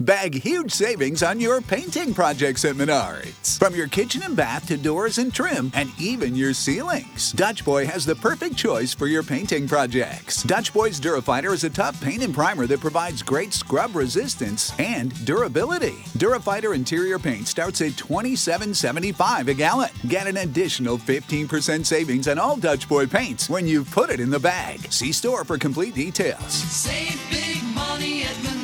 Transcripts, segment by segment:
Bag huge savings on your painting projects at Menards. From your kitchen and bath to doors and trim, and even your ceilings, Dutch Boy has the perfect choice for your painting projects. Dutch Boy's Durafighter is a tough paint and primer that provides great scrub resistance and durability. Durafighter interior paint starts at $27.75 a gallon. Get an additional 15% savings on all Dutch Boy paints when you put it in the bag. See store for complete details. Save big money at Menards.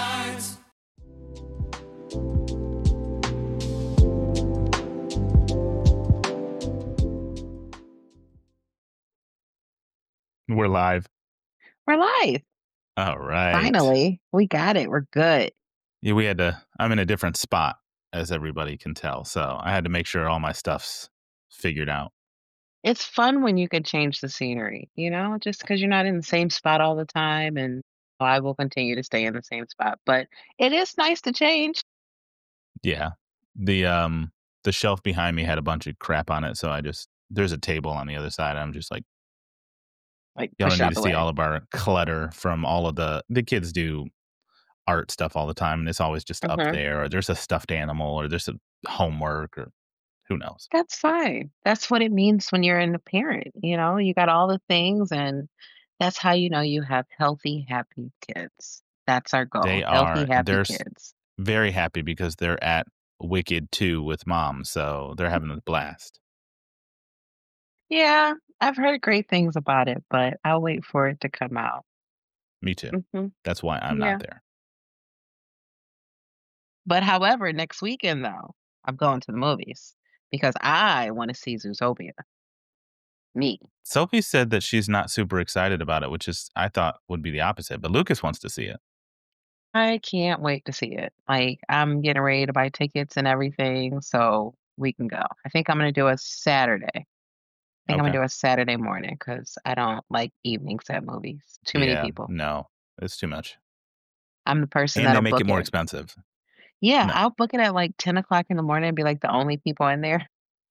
We're live. We're live. All right. Finally, we got it. We're good. Yeah, we had to. I'm in a different spot, as everybody can tell. So I had to make sure all my stuff's figured out. It's fun when you can change the scenery, just because you're not in the same spot all the time. And I will continue to stay in the same spot, but it is nice to change. Yeah. The shelf behind me had a bunch of crap on it, so there's a table on the other side. I'm just like y'all push need out to the see way. all of our clutter from all of the kids do art stuff all the time, and it's always just up Mhm. there, or there's a stuffed animal, or there's a homework, or who knows. That's fine. That's what it means when you're a parent. You got all the things, and that's how you know you have healthy, happy kids. That's our goal. Healthy, happy kids. Very happy because they're at Wicked 2 with Mom, so they're having a blast. Yeah, I've heard great things about it, but I'll wait for it to come out. Me too. hmm That's why I'm Yeah. not there. But however, next weekend though, I'm going to the movies because I want to see Zootopia. Me. Sophie said that she's not super excited about it, which is I thought would be the opposite, but Lucas wants to see it. I can't wait to see it. Like, I'm getting ready to buy tickets and everything so we can go. I think I'm going to do a Saturday. I'm going Okay. to do a Saturday morning because I don't like evenings at movies. Too many people. No, it's too much. I'm the person And they that'll make book it more expensive. Yeah, No. I'll book it at like 10 o'clock in the morning and be like the only people in there.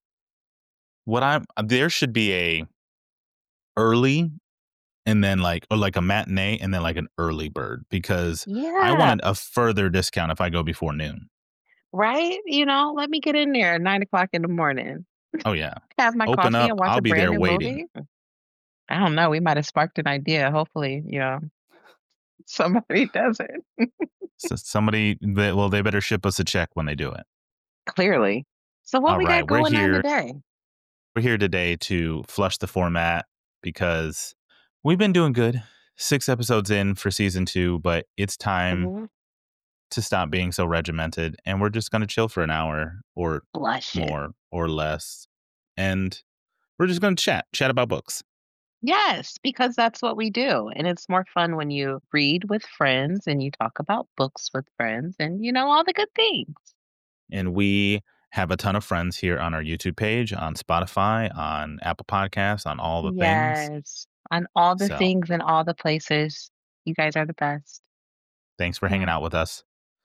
There should be a early and then like a matinee and then like an early bird because I Yeah, wanted a further discount if I go before noon. right? Let me get in there at 9 o'clock in the morning. Oh yeah. Have my Open coffee up. and watch I'll a be brand there new waiting. movie. I don't know. We might have sparked an idea. Hopefully, somebody does it. So they better ship us a check when they do it. Clearly. So what All we right, got going on today? We're here today to flush the format because we've been doing good. 6 episodes in for season 2, but it's time Mhm. to stop being so regimented, and we're just going to chill for an hour or Blush it. more or less, and we're just going to chat about books. Yes, because that's what we do. And it's more fun when you read with friends and you talk about books with friends and all the good things. And we have a ton of friends here on our YouTube page, on Spotify, on Apple Podcasts, on all the things. Yes. On all the So- things and all the places. You guys are the best. Thanks for hanging out with us.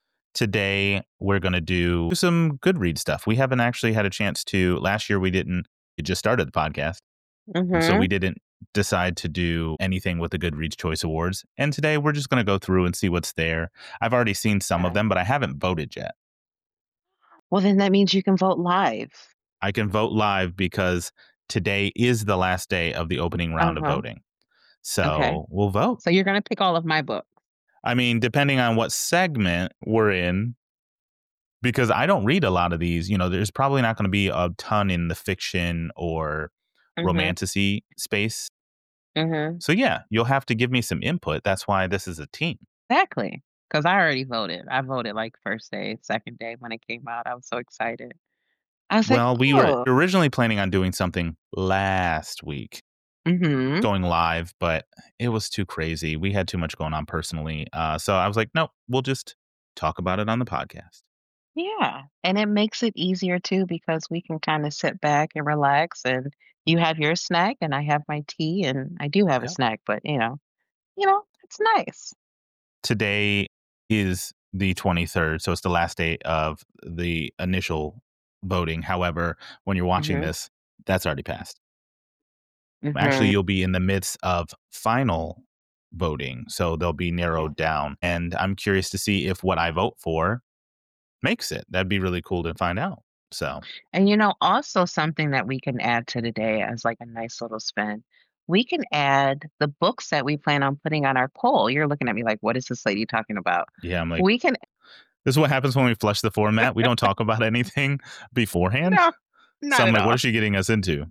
Today, we're going to do some Goodreads stuff. We haven't actually had a chance to. Last year, it just started the podcast. And so we didn't decide to do anything with the Goodreads Choice Awards. And today, we're just going to go through and see what's there. I've already seen some of them, but I haven't voted yet. Well, then that means you can vote live. I can vote live because today is the last day of the opening round of voting. So Okay. we'll vote. So you're going to pick all of my books. I mean, depending on what segment we're in, because I don't read a lot of these, there's probably not going to be a ton in the fiction or romantasy space. So yeah, you'll have to give me some input. That's why this is a team. Exactly. Because I already voted. I voted like first day, second day when it came out. I was so excited. I was Well, like, we were cool. originally planning on doing something last week, going live, but it was too crazy. We had too much going on personally. So I was like, nope, we'll just talk about it on the podcast. Yeah. And it makes it easier too because we can kind of sit back and relax and you have your snack and I have my tea and I do have a Yep. snack, but it's nice. Today is the 23rd, so it's the last day of the initial voting. However, when you're watching this, that's already passed. Actually, you'll be in the midst of final voting. So they'll be narrowed down. And I'm curious to see if what I vote for makes it. That'd be really cool to find out. So, And also something that we can add to today as like a nice little spin. We can add the books that we plan on putting on our poll. You're looking at me like, what is this lady talking about? Yeah, I'm like, we can. This is what happens when we flush the format. We don't talk about anything beforehand. No, not so I'm at like, all. what is she getting us into?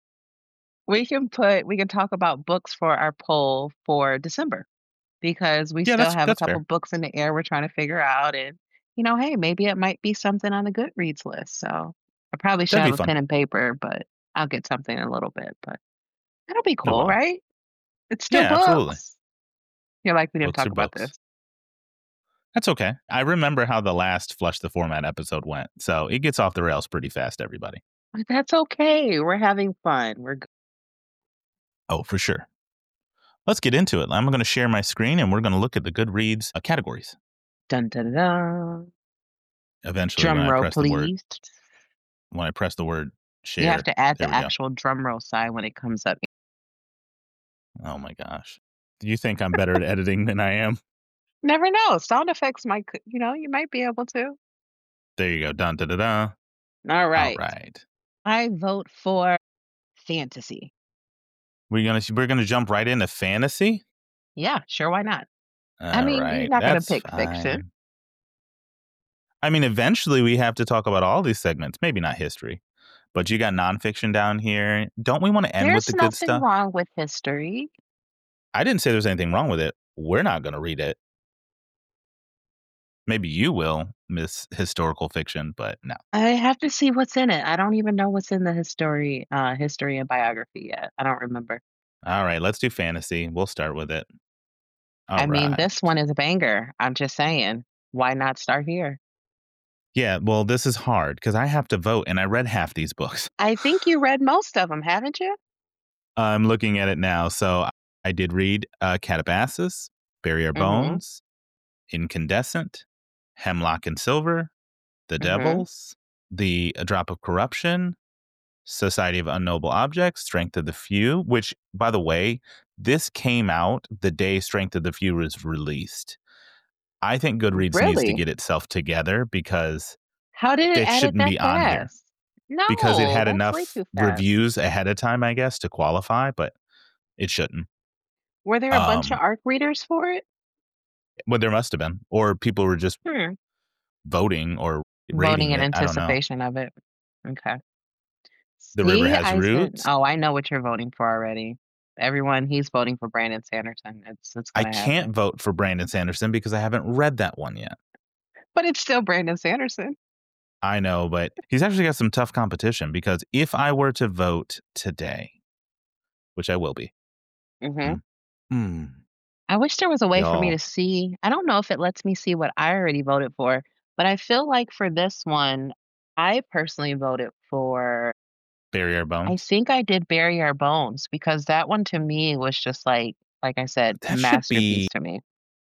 We can talk about books for our poll for December because we still have a couple books in the air we're trying to figure out. And, hey, maybe it might be something on the Goodreads list. So I probably should have a pen and paper, but I'll get something in a little bit. But that'll be cool, right? It's still books. Absolutely. You're like, we didn't talk about this. That's okay. I remember how the last Flush the Format episode went. So it gets off the rails pretty fast, everybody. That's okay. We're having fun. We're good. Oh, for sure. Let's get into it. I'm going to share my screen and we're going to look at the Goodreads categories. Dun, dun, dun. Eventually, drum roll, please. When I press the word share. You have to add the actual drum roll sign when it comes up. Oh my gosh. Do you think I'm better at editing than I am? Never know. Sound effects might, you might be able to. There you go. Dun, da, da, da. All right. All right. I vote for fantasy. We're gonna jump right into fantasy? Yeah, sure. Why not? You're not going to pick fiction. I mean, eventually we have to talk about all these segments. Maybe not history, but you got nonfiction down here. Don't we want to end with the good stuff? There's nothing wrong with history. I didn't say there's anything wrong with it. We're not going to read it. Maybe you will, Miss Historical Fiction, but no. I have to see what's in it. I don't even know what's in the history and biography yet. I don't remember. All right, let's do fantasy. We'll start with it. This one is a banger. I'm just saying, why not start here? Yeah, well, this is hard because I have to vote, and I read half these books. I think you read most of them, haven't you? I'm looking at it now. So I did read Catabasis, Bury Our Bones, Incandescent, Hemlock and Silver, The Devils, A Drop of Corruption, Society of Unknowable Objects, Strength of the Few, which, by the way, this came out the day Strength of the Few was released. I think Goodreads needs to get itself together because how did it shouldn't be on here. No, because it had enough reviews ahead of time, I guess, to qualify, but it shouldn't. Were there a bunch of ARC readers for it? Well, there must have been, or people were just voting or voting in anticipation of it. Okay. The River Has Roots. I know what you're voting for already. Everyone, he's voting for Brandon Sanderson. I can't vote for Brandon Sanderson because I haven't read that one yet. But it's still Brandon Sanderson. I know, but he's actually got some tough competition because if I were to vote today, which I will be. I wish there was a way for me to see. I don't know if it lets me see what I already voted for, but I feel like for this one, I personally voted for Bury Our Bones. I think I did Bury Our Bones because that one to me was just like I said, a masterpiece to me.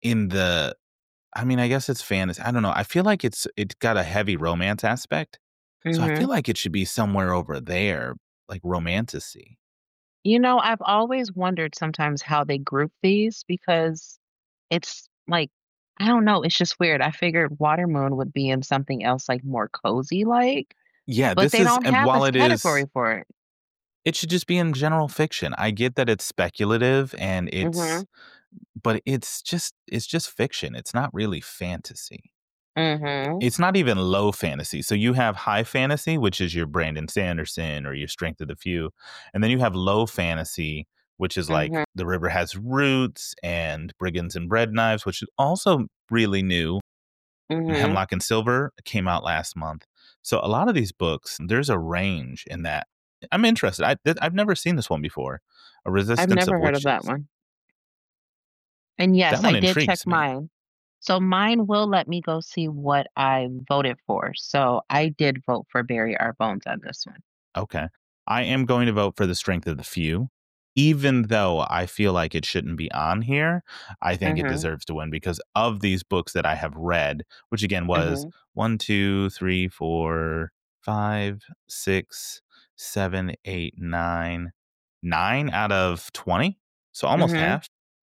I guess it's fantasy. I don't know. I feel like it's got a heavy romance aspect. So I feel like it should be somewhere over there, like romanticy. I've always wondered sometimes how they group these because it's like, I don't know. It's just weird. I figured Watermoon would be in something else like more cozy like. Yeah, but they don't have a category for it. It should just be in general fiction. I get that it's speculative and but it's just fiction. It's not really fantasy. It's not even low fantasy. So you have high fantasy, which is your Brandon Sanderson or your Strength of the Few. And then you have low fantasy, which is like The River Has Roots and Brigands and Bread Knives, which is also really new. Hemlock and Silver came out last month. So a lot of these books, there's a range in that. I'm interested. I've never seen this one before. A Resistance of Witches. I've never heard of that one. And yes, I did check mine. So mine will let me go see what I voted for. So I did vote for Bury Our Bones on this one. Okay. I am going to vote for The Strength of the Few. Even though I feel like it shouldn't be on here, I think it deserves to win because of these books that I have read, which again was 1, 2, 3, 4, 5, 6, 7, 8, 9 out of 20. So almost half.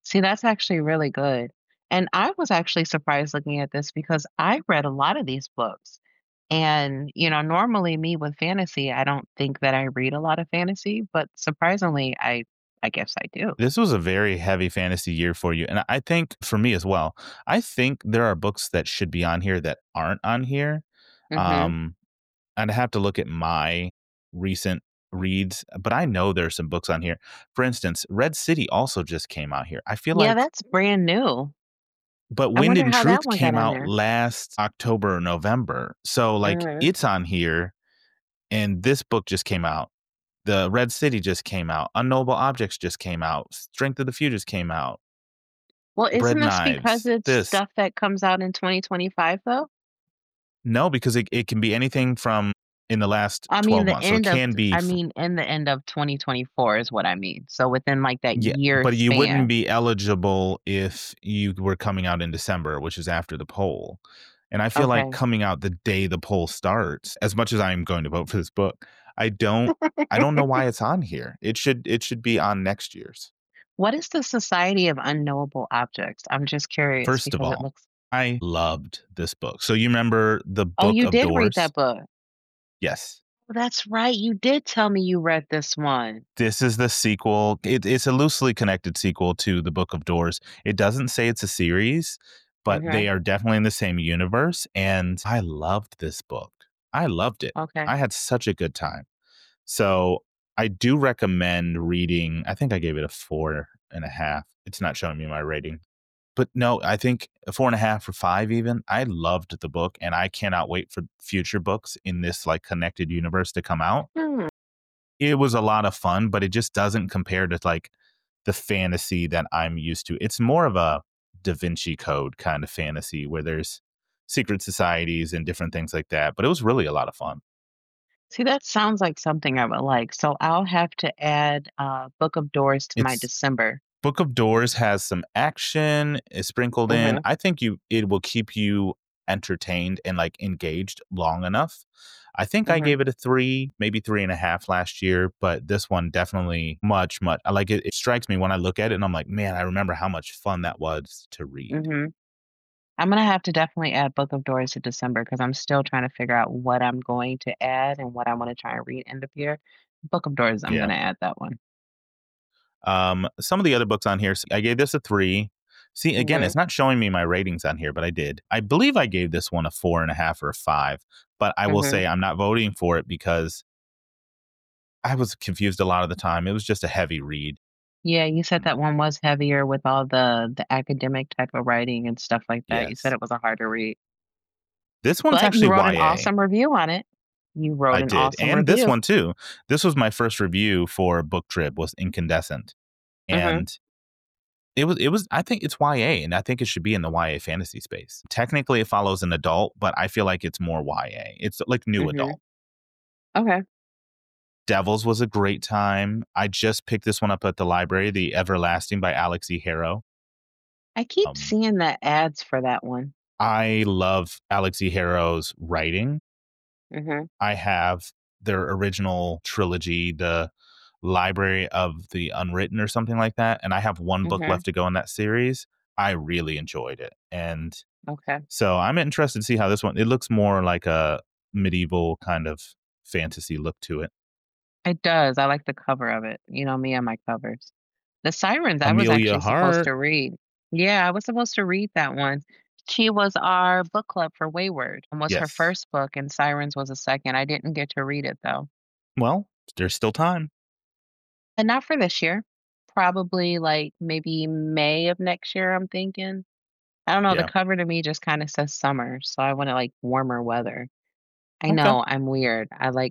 See, that's actually really good. And I was actually surprised looking at this because I read a lot of these books. And, normally me with fantasy, I don't think that I read a lot of fantasy, but surprisingly, I guess I do. This was a very heavy fantasy year for you. And I think for me as well, I think there are books that should be on here that aren't on here. Mhm. Um, I'd have to look at my recent reads, but I know there's some books on here. For instance, Red City also just came out here. I feel Yeah, like, that's brand new. but I Wind wonder and how that Truth one got came on out there. last October or November. So like Mhm. it's on here, and this book just came out. The Red City just came out. Unknowable Objects just came out. Strength of the Few just came out. Well, Bread isn't this because Knives. it's This. stuff that comes out in 2025 though? No, because it can be anything from in the last I mean 12 the months. So it end of can be I mean in the end of 2024 is what I mean. So within like that yeah, year but you wouldn't span. be eligible if you were coming out in December, which is after the poll. And I feel like Okay. coming out the day the poll starts, as much as I am going to vote for this book, I don't know why it's on here. It should be on next year's. What is the Society of Unknowable Objects? I'm just curious First of because it all, looks. I loved this book. So you remember the Oh, Book you of did read Doors? that book. Yes. Oh, that's right. You did tell me you read this one. This is the sequel. It's a loosely connected sequel to the Book of Doors. It doesn't say it's a series, but Mhm. they are definitely in the same universe. And I loved this book. I loved it. Okay. I had such a good time. So I do recommend reading. I think I gave it a 4.5. It's not showing me my rating. But no, I think a 4.5 or 5 even. I loved the book, and I cannot wait for future books in this like connected universe to come out. Hmm. It was a lot of fun, but it just doesn't compare to like the fantasy that I'm used to. It's more of a Da Vinci Code kind of fantasy where there's secret societies and different things like that. But it was really a lot of fun. See, that sounds like something I would like. So I'll have to add Book of Doors to my It's December. Book of Doors has some action sprinkled in. Mhm. I think it will keep you entertained and like engaged long enough. I think I Mhm. gave it a 3, maybe 3.5 last year, but this one definitely much, much. I like it. It strikes me when I look at it and I'm like, man, I remember how much fun that was to read. Mhm. I'm gonna have to definitely add Book of Doors to December because I'm still trying to figure out what I'm going to add and what I want to try and read end of year. Book of Doors, I'm Yeah. gonna add that one. Some of the other books on here, I gave this a 3. See, again, Mhm. it's not showing me my ratings on here, but I did. I believe I gave this one a 4.5 or a 5, but I will Mhm. say I'm not voting for it because I was confused a lot of the time. It was just a heavy read. Yeah, you said that one was heavier with all the academic type of writing and stuff like that. You said Yes. it was a harder read. This one's But you actually wrote an YA. awesome review on it. You wrote I an did. awesome And this review. one too. This was my first review for Book Trip was Incandescent. Mhm. And it was I think it's YA and I think it should be in the YA fantasy space. Technically it follows an adult, but I feel like it's more YA. It's like new Mhm. adult. Okay. Devils was a great time. I just picked this one up at the library, The Everlasting by Alex E. Harrow. I keep Um, seeing the ads for that one. I love Alex E. Harrow's writing. Mhm. I have their original trilogy, the Library of the Unwritten or something like that, and I have one book Mhm. left to go in that series. I really enjoyed it. And Okay. so I'm interested to see how this one it looks more like a medieval kind of fantasy look to it. It does. I like the cover of it. You know me and my covers. The Sirens, I was Amelia actually supposed Hart. to read. Yeah, I was supposed to read that one. She was our book club for Wayward and was her Yes. first book, and Sirens was a second. I didn't get to read it though. Well, there's still time. And not for this year. Probably like maybe May of next year, I'm thinking. I don't know. The Yeah. cover to me just kind of says summer, so I want to like warmer weather. I Okay. know I'm weird.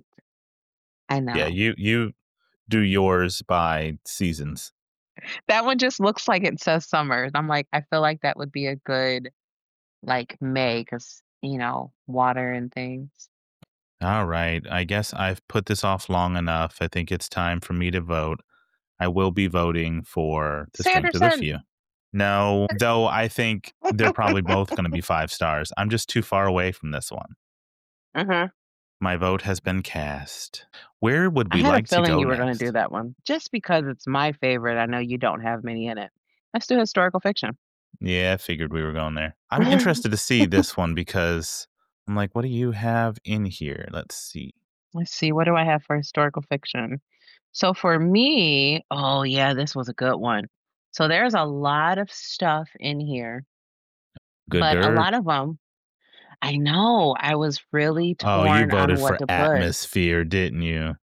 I Yeah, know. you do yours by seasons. That one just looks like it says summer. I'm like, I feel like that would be a good like May because, water and things. All right. I guess I've put this off long enough. I think it's time for me to vote. I will be voting for The Strength of the Sanderson. Few. No, though I think they're probably both going to be 5 stars. I'm just too far away from this one. Mhm. My vote has been cast. Where would I we had a like to feeling go you were gonna do next? that one. Just because it's my favorite, I know you don't have many in it. Let's do historical fiction. Yeah, I figured we were going there. I'm interested to see this one because I'm like, what do you have in here? Let's see. Let's see. What do I have for historical fiction? So for me, oh yeah, this was a good one. So there's a lot of stuff in here, Good but a dirt. lot of them, I know, I was really Oh, you torn on voted what for to put. Atmosphere, didn't you?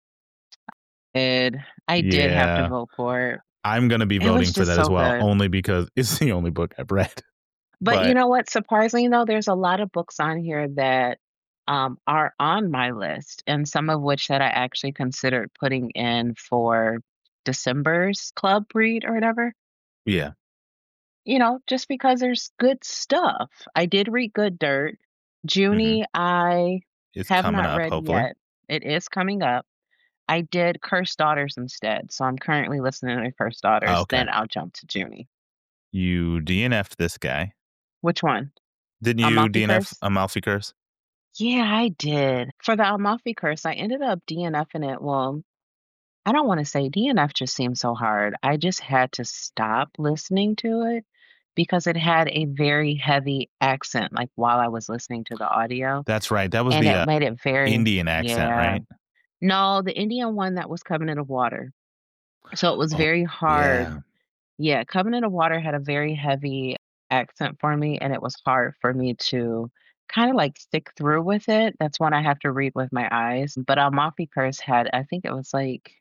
I did have to Yeah. vote for it. I'm going to be It was voting for just that as so well, good. only because it's the only book I've read. But you But know what? Surprisingly though, there's a lot of books on here that are on my list, and some of which that I actually considered putting in for December's club read or whatever. yeah. Just because there's good stuff. I did read Good Dirt. Mhm. Junie, I It's have coming not up, read hopefully. yet. It is coming up. I did Cursed Daughters instead, so I'm currently listening to Cursed Oh, Daughters, okay. then I'll jump to Junie. You DNF'd this guy. Which one? Didn't you Amalfi DNF Curse? Amalfi Curse? Yeah, I did. For the Amalfi Curse, I ended up DNFing it. Well, I don't wanna say DNF just seemed so hard. I just had to stop listening to it because it had a very heavy accent, like, while I was listening to the audio, That's right. That was and it the made it very Indian accent, yeah. right? No, the Indian one that was Covenant of Water. So it was Oh, very hard. yeah. Yeah, Covenant of Water had a very heavy accent for me, and it was hard for me to kinda, like, stick through with it. That's one I have to read with my eyes, but Amalfi Curse had I think it was, like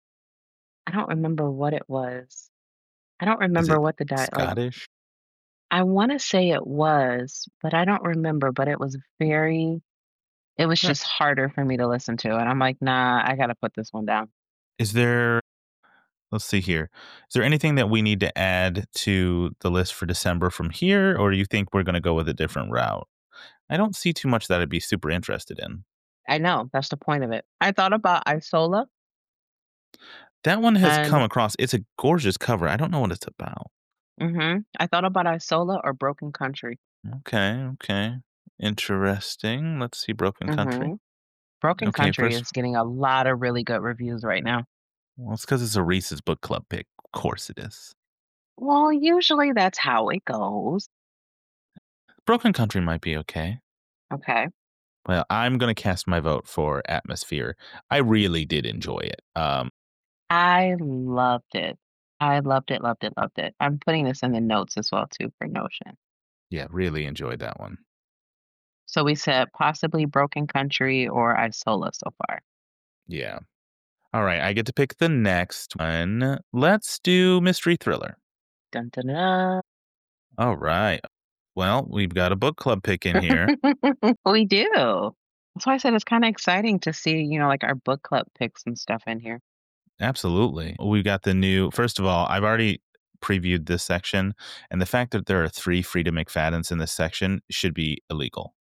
I don't remember what it was. I don't Is remember it what Scottish? I wanna say it was, but I don't remember, but it was Huh. just harder for me to listen to, and I'm like, "Nah, I gotta put this one down." Is there let's see here. Is there anything that we need to add to the list for December from here, or do you think we're gonna go with a different route? I don't see too much that I'd be super interested in. I know, that's the point of it. I thought about Isola, That one has come and across it's a gorgeous cover. I don't know what it's about. I thought about Isola or Broken Country. Okay, okay. Interesting. Let's see Broken Country. Mhm. Broken Okay, Country first is getting a lot of really good reviews right now. well, it's because it's a Reese's Book Club pick. Of course it is. Well, usually that's how it goes. Broken Country might be okay. Okay. Well, I'm gonna cast my vote for Atmosphere. I really did enjoy it. I loved it. I loved it, loved it, loved it. I'm putting this in the notes as well too for Notion. Yeah, really enjoyed that one. So we said possibly Broken Country or Isola so far. Yeah. All right, I get to pick the next one. Let's do mystery thriller. Dun dun dun. All right. Well, we've got a book club pick in here. We do. That's why I said it's kind of exciting to see, like our book club picks and stuff in here. Absolutely. We've got the new, first of all, I've already previewed this section, and the fact that there are 3 Freedom McFadens in this section should be illegal.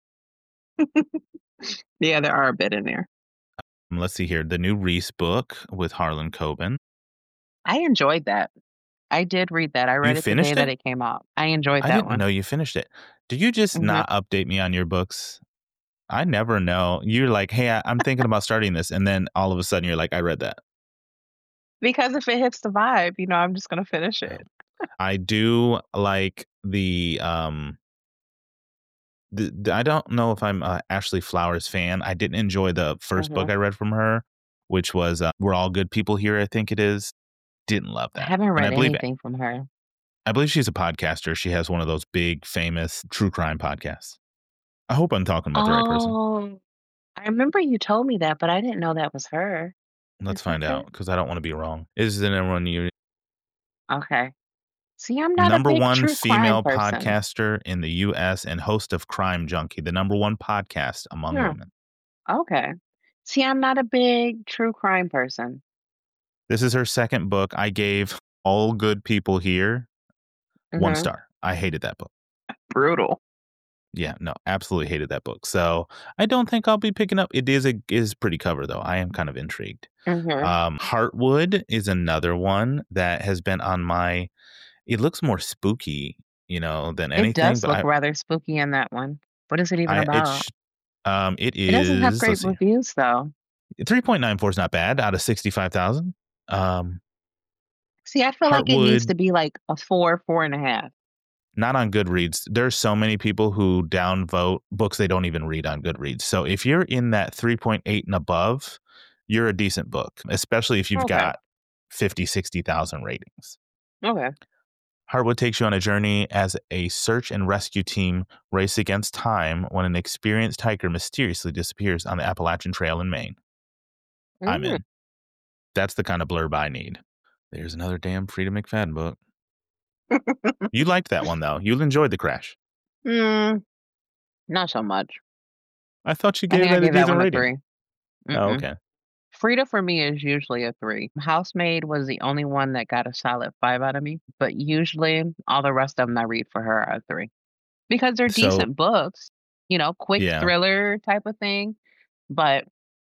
Yeah, there are a bit in there. Let's see here. The new Reese book with Harlan Coben. I enjoyed that. I did read that. I You read it the day finished that it? it came out. I enjoyed I that didn't one. know you finished it. Did you just Mhm. not update me on your books? I never know. You're like, hey, I'm thinking about starting this. And then all of a sudden you're like, I read that. Because if it hits the vibe, I'm just gonna finish it. I do like I don't know if I'm a Ashley Flowers fan. I didn't enjoy the first book Mhm. I read from her, which was We're All Good People Here, I think it is. Didn't love I that. haven't And read anything from her. I believe she's a podcaster. She has one of those big, famous true crime podcasts. I hope I'm talking about the right person. Oh, I remember you told me that, but I didn't know that was her. Let's Is that find it? out because I don't want to be wrong. Is it anyone you Okay. See, I'm not a number big one true crime female person. podcaster in the US and host of Crime Junkie, the number one podcast among Hmm. women. Okay. See, I'm not a big true crime person. This is her second book. I gave All Good People Here 1 Mhm. star. I hated that book. Brutal. Yeah, no, absolutely hated that book. So I don't think I'll be picking up. It is pretty cover though. I am kind of intrigued. Mhm. Heartwood is another one that has been on my. It looks more spooky, than It anything. does But look rather spooky in that one. What is it even I about? it It doesn't have is. great Let's see, reviews though. 3.94 is not bad out of 65,000. Um, See, I feel like it needs to be like a 4, 4.5. Not on Goodreads. There's so many people who downvote books they don't even read on Goodreads. So if you're in that 3.8 and above, you're a decent book, especially if you've got 50, 60,000 ratings. Okay. Heartwood takes you on a journey as a search and rescue team race against time when an experienced hiker mysteriously disappears on the Appalachian Trail in Maine. I'm in. That's the kind of blurb I need. There's another damn Frida McFadden book. You liked that one, though. You enjoyed The Crash. Not so much. I thought you gave it a decent rating. Oh, okay. Frida for me is usually a 3. Housemaid was the only one that got a solid 5 out of me, but usually all the rest of them I read for her are 3 because they're decent books, quick thriller type of thing. But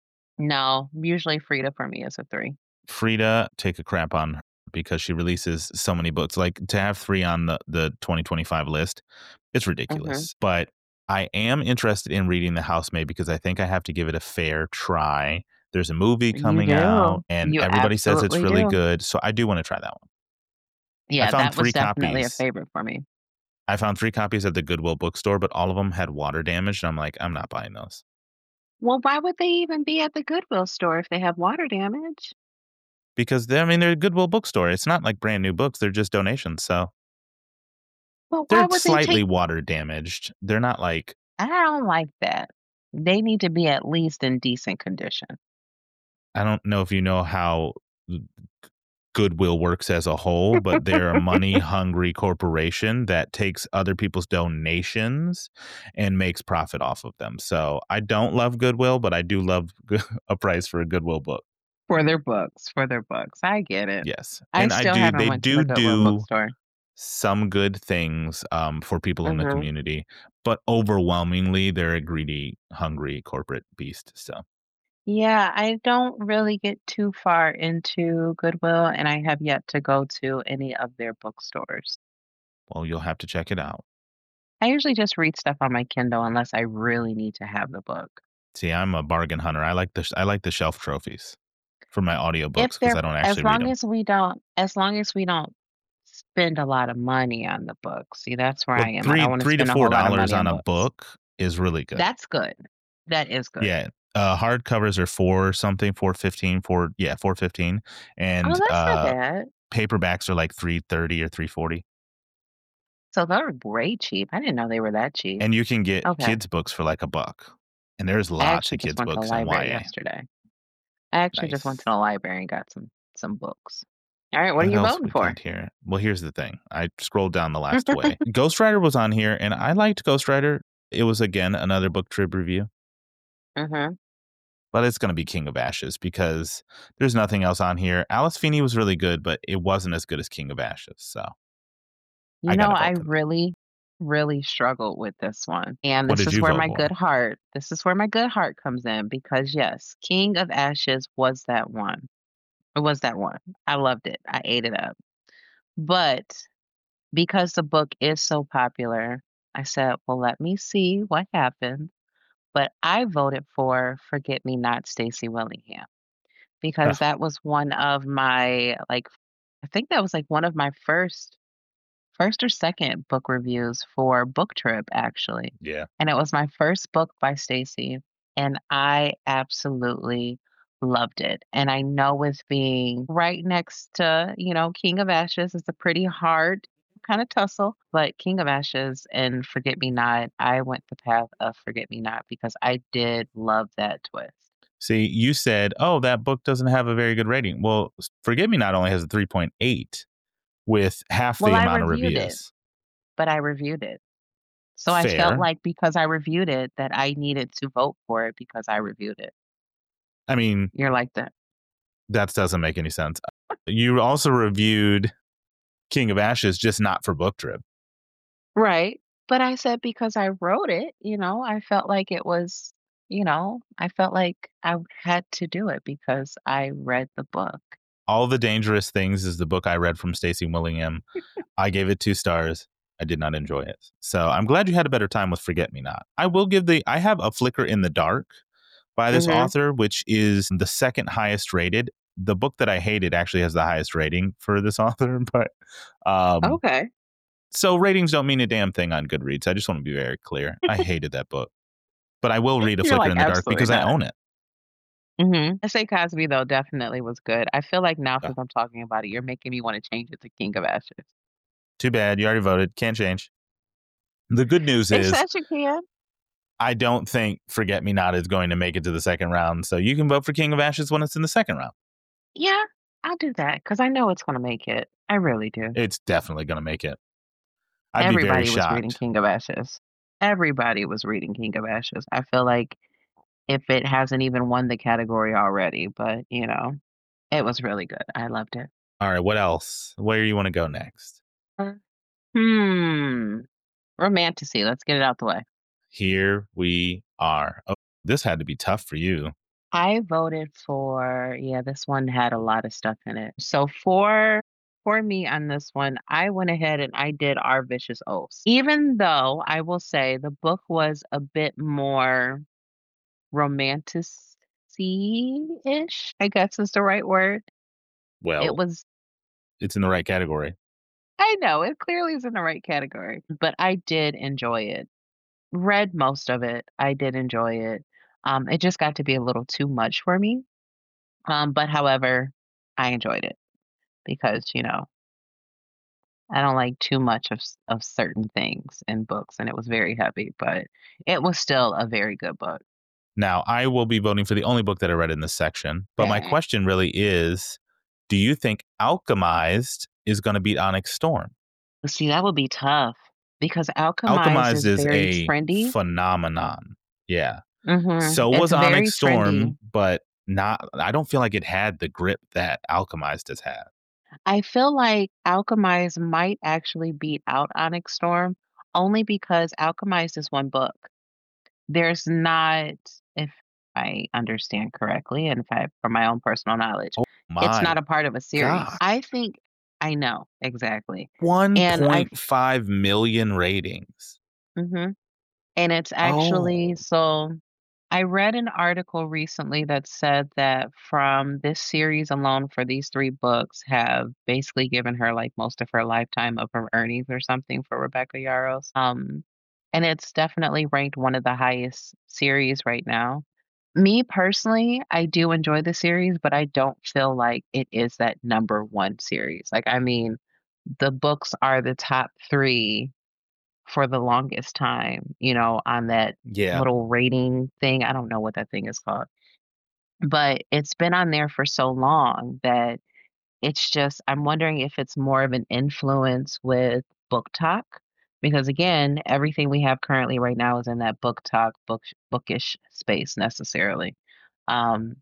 no, usually Frida for me is a 3. Frida, take a crap on her because she releases so many books. Like, to have 3 on the 2025 list, it's ridiculous. But I am interested in reading The Housemaid because I think I have to give it a fair try. There's a movie coming out, and everybody says it's really good. So I do want to try that one. Yeah, that was definitely a favorite for me. I found 3 copies at the Goodwill bookstore, but all of them had water damage. And I'm like, I'm not buying those. Well, why would they even be at the Goodwill store if they have water damage? Because they're a Goodwill bookstore. It's not like brand new books. They're just donations. So they're slightly water damaged. They're not like... I don't like that. They need to be at least in decent condition. I don't know if you know how Goodwill works as a whole, but they're a money-hungry corporation that takes other people's donations and makes profit off of them. So I don't love Goodwill, but I do love a price for a Goodwill book. For their books. I get it. Yes. And they do some good things for people in the community, but overwhelmingly they're a greedy, hungry corporate beast. So yeah, I don't really get too far into Goodwill, and I have yet to go to any of their bookstores. Well, you'll have to check it out. I usually just read stuff on my Kindle unless I really need to have the book. See, I'm a bargain hunter. I like the shelf trophies for my audiobooks because I don't actually read them. As long as we don't spend a lot of money on the book. See, that's where I am. I don't want to $3 to $4 on a book is really good. That's good. That is good. Yeah. Hardcovers are $4.15, $4.15. And that's not bad. Paperbacks are like $3.30 or $3.40. So they're way cheap. I didn't know they were that cheap. And you can get kids books for like $1. And there's lots of kids books in YA. Yesterday. I actually just went to the library and got some books. All right, what are you voting for? Here? Well, here's the thing. I scrolled down the last way. Ghost Rider was on here, and I liked Ghost Rider. It was, again, another book trib review. But it's going to be King of Ashes because there's nothing else on here. Alice Feeney was really good, but it wasn't as good as King of Ashes. So, I really, really struggled with this one. And this is where my good heart comes in because, yes, King of Ashes was that one. It was that one. I loved it. I ate it up. But because the book is so popular, I said, well, let me see what happens. But I voted for Forget Me Not, Stacy Willingham, because that was one of my, I think that was one of my first or second book reviews for Book Trip, actually. Yeah. And it was my first book by Stacy, and I absolutely loved it. And I know with being right next to, King of Ashes, it's a pretty hard kind of tussle, but King of Ashes and Forget Me Not, I went the path of Forget Me Not because I did love that twist. See, you said, oh, that book doesn't have a very good rating. Well, Forget Me Not only has a 3.8 with half the amount of reviews. But I reviewed it. So I felt like because I reviewed it that I needed to vote for it because I reviewed it. I mean, you're like that. That doesn't make any sense. You also reviewed King of Ashes, just not for Book Trip. Right. But I said because I wrote it, I felt like it was, I felt like I had to do it because I read the book. All the Dangerous Things is the book I read from Stacy Willingham. I gave it 2 stars. I did not enjoy it. So I'm glad you had a better time with Forget Me Not. I have A Flicker in the Dark by this author, which is the second highest rated. the book that I hated actually has the highest rating for this author. But okay. So ratings don't mean a damn thing on Goodreads. I just want to be very clear. I hated that book. But I will read A Flicker in the Dark because I own it. S.A. Cosby, though, definitely was good. I feel like now, since I'm talking about it, you're making me want to change it to King of Ashes. Too bad. You already voted. Can't change. The good news is you can. I don't think Forget Me Not is going to make it to the second round. So you can vote for King of Ashes when it's in the second round. Yeah, I'll do that because I know it's going to make it. I really do. It's definitely going to make it. Everybody was reading King of Ashes. Everybody was reading King of Ashes. I feel like if it hasn't even won the category already, but it was really good. I loved it. All right, what else? Where do you want to go next? Romantasy. Let's get it out the way. Here we are. Oh, this had to be tough for you. I voted for, this one had a lot of stuff in it. So for me on this one, I went ahead and I did Our Vicious Oaths. Even though I will say the book was a bit more romantic-ish, I guess is the right word. Well, it's in the right category. I know, it clearly is in the right category, but I did enjoy it. Read most of it. I did enjoy it. It just got to be a little too much for me. But however, I enjoyed it because, I don't like too much of certain things in books, and it was very heavy, but it was still a very good book. Now, I will be voting for the only book that I read in this section, but my question really is, do you think Alchemized is going to beat Onyx Storm? See, that would be tough because Alchemized is very a trendy phenomenon. Yeah. Mm-hmm. So was Onyx Storm, but I don't feel like it had the grip that Alchemized has had. I feel like Alchemized might actually beat out Onyx Storm only because Alchemized is one book. There's not, if I understand correctly, and from my own personal knowledge, it's not a part of a series. God. I know, exactly. 1.5 million ratings. Mm-hmm. And it's actually, so I read an article recently that said that from this series alone for these 3 books have basically given her like most of her lifetime of her earnings or something for Rebecca Yarros. And it's definitely ranked one of the highest series right now. Me personally, I do enjoy the series, but I don't feel like it is that number 1 series. Like, I mean, the books are the top 3 for the longest time, on that little rating thing. I don't know what that thing is called. But it's been on there for so long that it's just, I'm wondering if it's more of an influence with BookTok. Because again, everything we have currently right now is in that BookTok, bookish space necessarily. I'm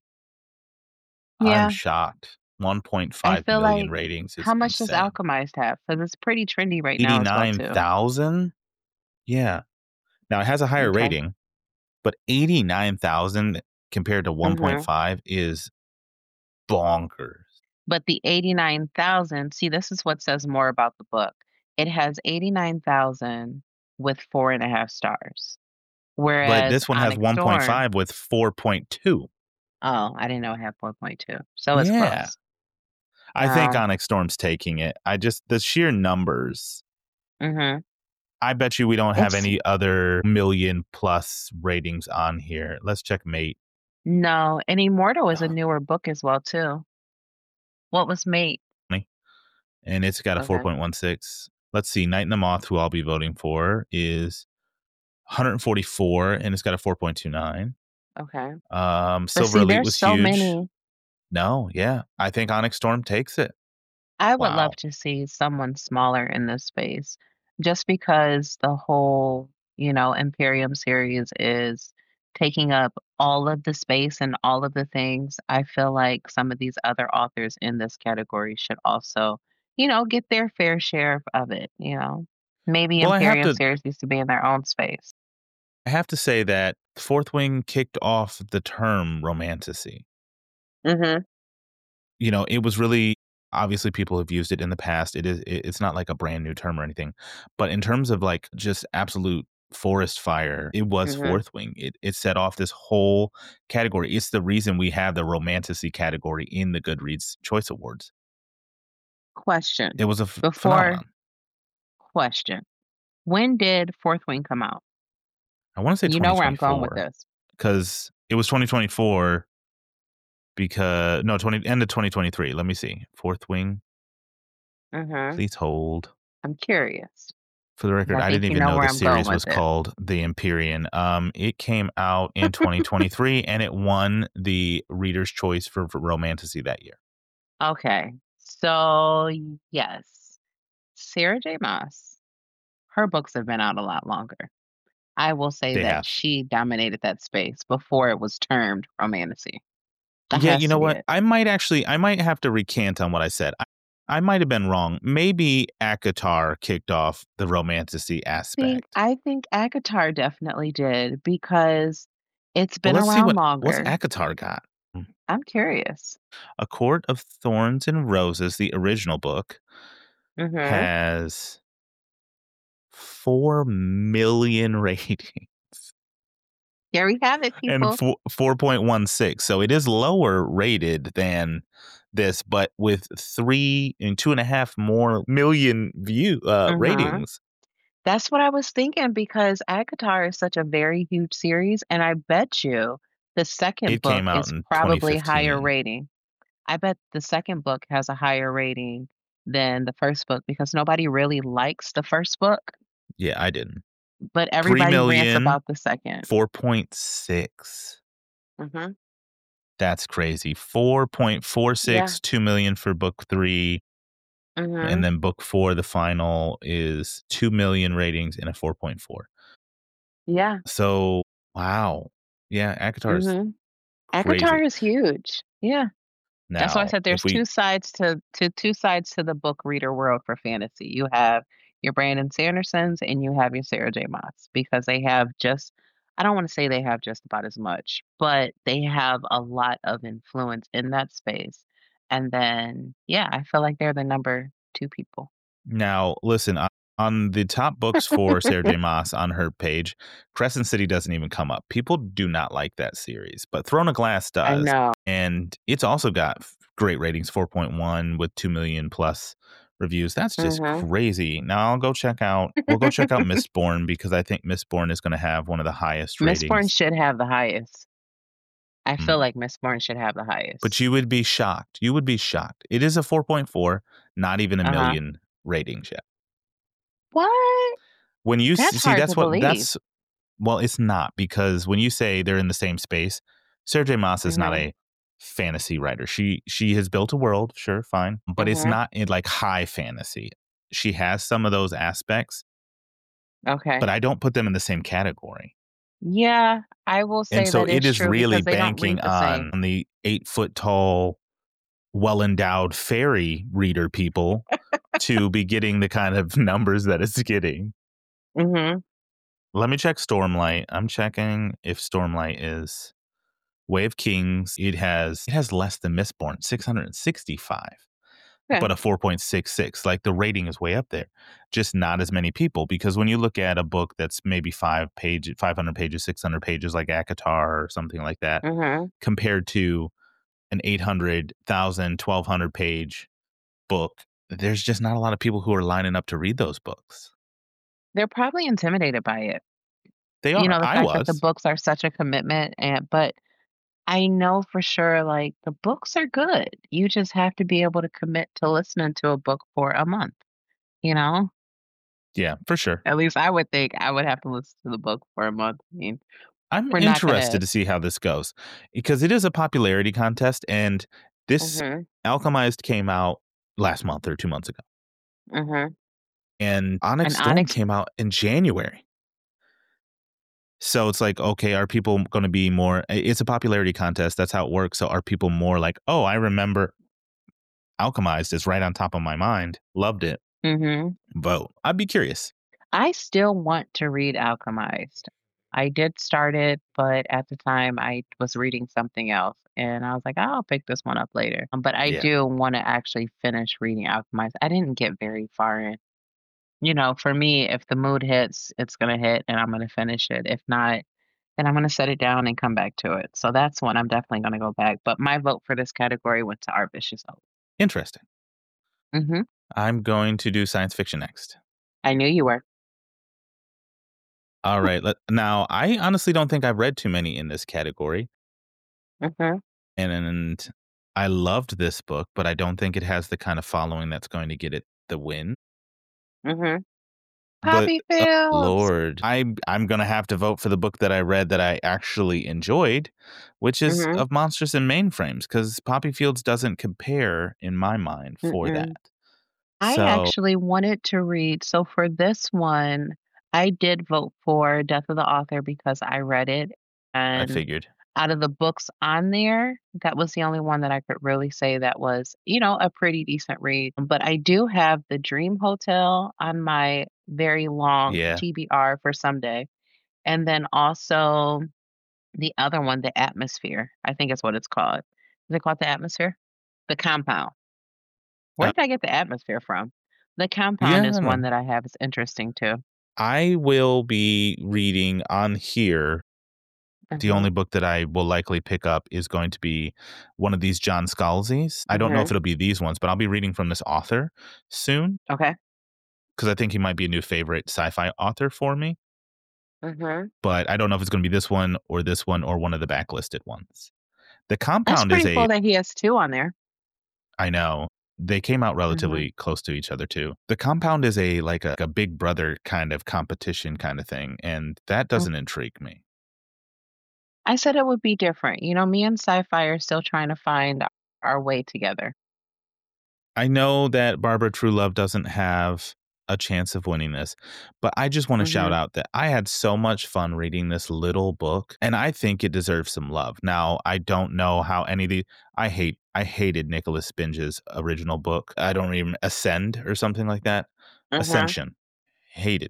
shocked. 1.5 million ratings. How much insane. does Alchemized have? Because it's pretty trendy right now. 89,000? Yeah. Now it has a higher rating, but 89,000 compared to 1.5 is bonkers. But the 89,000, see, this is what says more about the book. It has 89,000 with 4.5 stars. Whereas but this one has 1.5 with 4.2. Oh, I didn't know it had 4.2. So it's close. I think Onyx Storm's taking it. The sheer numbers. Mm-hmm. I bet you we don't have any other million plus ratings on here. Let's check Mate. No, and Immortal is a newer book as well, too. What was Mate? And it's got a 4.16. Let's see. Night and the Moth, who I'll be voting for, is 144, and it's got a 4.29. Okay. Silver Elite was so huge. Many. No, yeah. I think Onyx Storm takes it. I would love to see someone smaller in this space, just because the whole, Imperium series is taking up all of the space and all of the things. I feel like some of these other authors in this category should also, get their fair share of it, Maybe Imperium series needs to be in their own space. I have to say that Fourth Wing kicked off the term romantasy. Mm-hmm. It was really, obviously people have used it in the past. It's not like a brand new term or anything, but in terms of like just absolute forest fire. It was Fourth Wing. It set off this whole category. It's the reason we have the romantasy category in the Goodreads Choice Awards. Question. It was a phenomenon. Question. When did Fourth Wing come out? I want to say 2024. You know where I'm going with this. Because it was 2024. End of 2023. Let me see. Fourth Wing. Please hold. I'm curious. For the record, I didn't even know the series was called The Empyrean. It came out in 2023 and it won the Reader's Choice for Romantasy that year. Okay. So, yes. Sarah J. Maas, her books have been out a lot longer. I will say that she dominated that space before it was termed romantasy. Yeah, you know what? I might have to recant on what I said. I might have been wrong. Maybe ACOTAR kicked off the romantasy aspect. I think ACOTAR definitely did because it's been around longer. What's ACOTAR got? I'm curious. A Court of Thorns and Roses, the original book, has 4 million ratings. There we have it, people. And 4.16. So it is lower rated than this, but with 3 and 2.5 more million ratings. That's what I was thinking because ACOTAR is such a very huge series, and I bet you the second book is probably higher rating. I bet the second book has a higher rating than the first book because nobody really likes the first book. Yeah, I didn't. But everybody rants about the second. 4.6. That's crazy. 4.46, 2 million for book 3. And then book 4, the final, is 2 million ratings and a 4.4. Yeah. So, wow. Yeah, ACOTAR is crazy. ACOTAR is huge. Yeah. Now, that's why I said there's two sides to the book reader world for fantasy. You have your Brandon Sandersons and you have your Sarah J. Maas because they have I don't want to say they have just about as much, but they have a lot of influence in that space. And then, yeah, I feel like they're the number 2 people. Now, listen, on the top books for Sarah J. Maas on her page, Crescent City doesn't even come up. People do not like that series, but Throne of Glass does. I know. And it's also got great ratings, 4.1 with 2 million plus reviews. That's just crazy. Now we'll go check out Mistborn because I think Mistborn is going to have one of the highest ratings. Mistborn should have the highest. I feel like Mistborn should have the highest. But you would be shocked. It is a 4.4, not even a million ratings yet. What? When you well, it's not because when you say they're in the same space, Sarah J. Maas is not a fantasy writer. She has built a world, sure, fine, but it's not in like high fantasy. She has some of those aspects. Okay. But I don't put them in the same category. Yeah, I will say and so that it is true really banking on the 8-foot tall, well-endowed fairy reader people to be getting the kind of numbers that it's getting. Let me check Stormlight. I'm checking if Stormlight is Way of Kings. It has less than Mistborn, 665. But a 4.66. Like the rating is way up there. Just not as many people. Because when you look at a book that's maybe 500 pages, 600 pages, like ACOTAR or something like that, compared to an 800, 1,000, 1,200 page book, there's just not a lot of people who are lining up to read those books. They're probably intimidated by it. They are. The fact that the books are such a commitment, but I know for sure, like, the books are good. You just have to be able to commit to listening to a book for a month, Yeah, for sure. At least I would think I would have to listen to the book for a month. I mean, I'm interested to see how this goes because it is a popularity contest, and this Alchemized came out last month or 2 months ago. And Onyx Storm came out in January. So it's like, okay, are people going to be more? It's a popularity contest. That's how it works. So are people more like, oh, I remember Alchemized is right on top of my mind. Loved it. Vote. I'd be curious. I still want to read Alchemized. I did start it, but at the time I was reading something else. And I was like, I'll pick this one up later. But I do want to actually finish reading Alchemized. I didn't get very far in. for me, if the mood hits, it's gonna hit and I'm gonna finish it. If not, then I'm gonna set it down and come back to it. So that's one I'm definitely gonna go back. But my vote for this category went to Our Vicious Oak. Interesting. Mm-hmm. I'm going to do science fiction next. I knew you were. All right. Now, I honestly don't think I've read too many in this category. Mm-hmm. And I loved this book, but I don't think it has the kind of following that's going to get it the win. Mm-hmm. But Poppy Fields. Lord, I'm gonna have to vote for the book that I read that I actually enjoyed, which is Of Monsters and Mainframes, because Poppy Fields doesn't compare in my mind for that. I actually wanted to read. So for this one, I did vote for Death of the Author because I read it, I and figured. out of the books on there, that was the only one that I could really say that was, a pretty decent read. But I do have The Dream Hotel on my very long TBR for someday. And then also the other one, The Atmosphere. I think is what it's called. Is it called The Atmosphere? The Compound. Where did I get The Atmosphere from? The Compound is one that I have is interesting too. I will be reading on here. The only book that I will likely pick up is going to be one of these John Scalzi's. I don't know if it'll be these ones, but I'll be reading from this author soon. Okay. Because I think he might be a new favorite sci-fi author for me. But I don't know if it's going to be this one or one of the backlisted ones. The Compound That's pretty cool that he has two on there. I know. They came out relatively close to each other too. The Compound is a Big Brother kind of competition kind of thing, and that doesn't intrigue me. I said it would be different. Me and sci-fi are still trying to find our way together. I know that Barbara Truelove doesn't have a chance of winning this, but I just want to shout out that I had so much fun reading this little book, and I think it deserves some love. Now, I don't know how any of the I hated Nicholas Binge's original book. I don't even Ascend or something like that. Ascension. Hated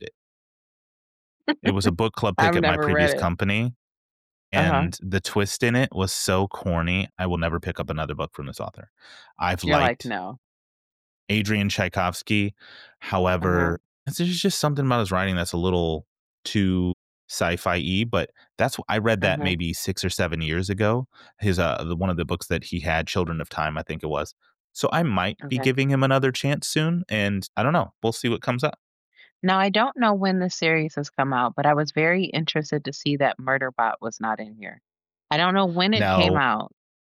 it. It was a book club pick at my previous company. And the twist in it was so corny. I will never pick up another book from this author. You're liked no. Adrian Tchaikovsky. However, there's just something about his writing that's a little too sci-fi-y, but I read that maybe 6 or 7 years ago. His one of the books that he had, Children of Time, I think it was. So I might be giving him another chance soon, and I don't know. We'll see what comes up. Now, I don't know when the series has come out, but I was very interested to see that Murderbot was not in here. I don't know when it came out.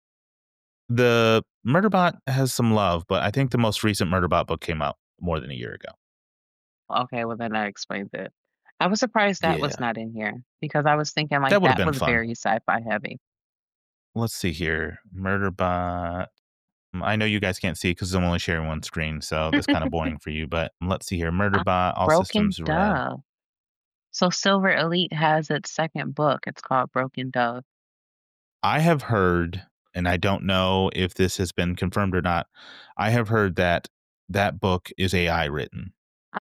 The Murderbot has some love, but I think the most recent Murderbot book came out more than a year ago. Okay, well then that explains it. I was surprised that was not in here because I was thinking that was fun. Very sci-fi heavy. Let's see here. Murderbot. I know you guys can't see because I'm only sharing one screen, so that's kind of boring for you. But let's see here. Murderbot, all systems red. So Silver Elite has its second book. It's called Broken Dove. I have heard, and I don't know if this has been confirmed or not, I have heard that book is AI written.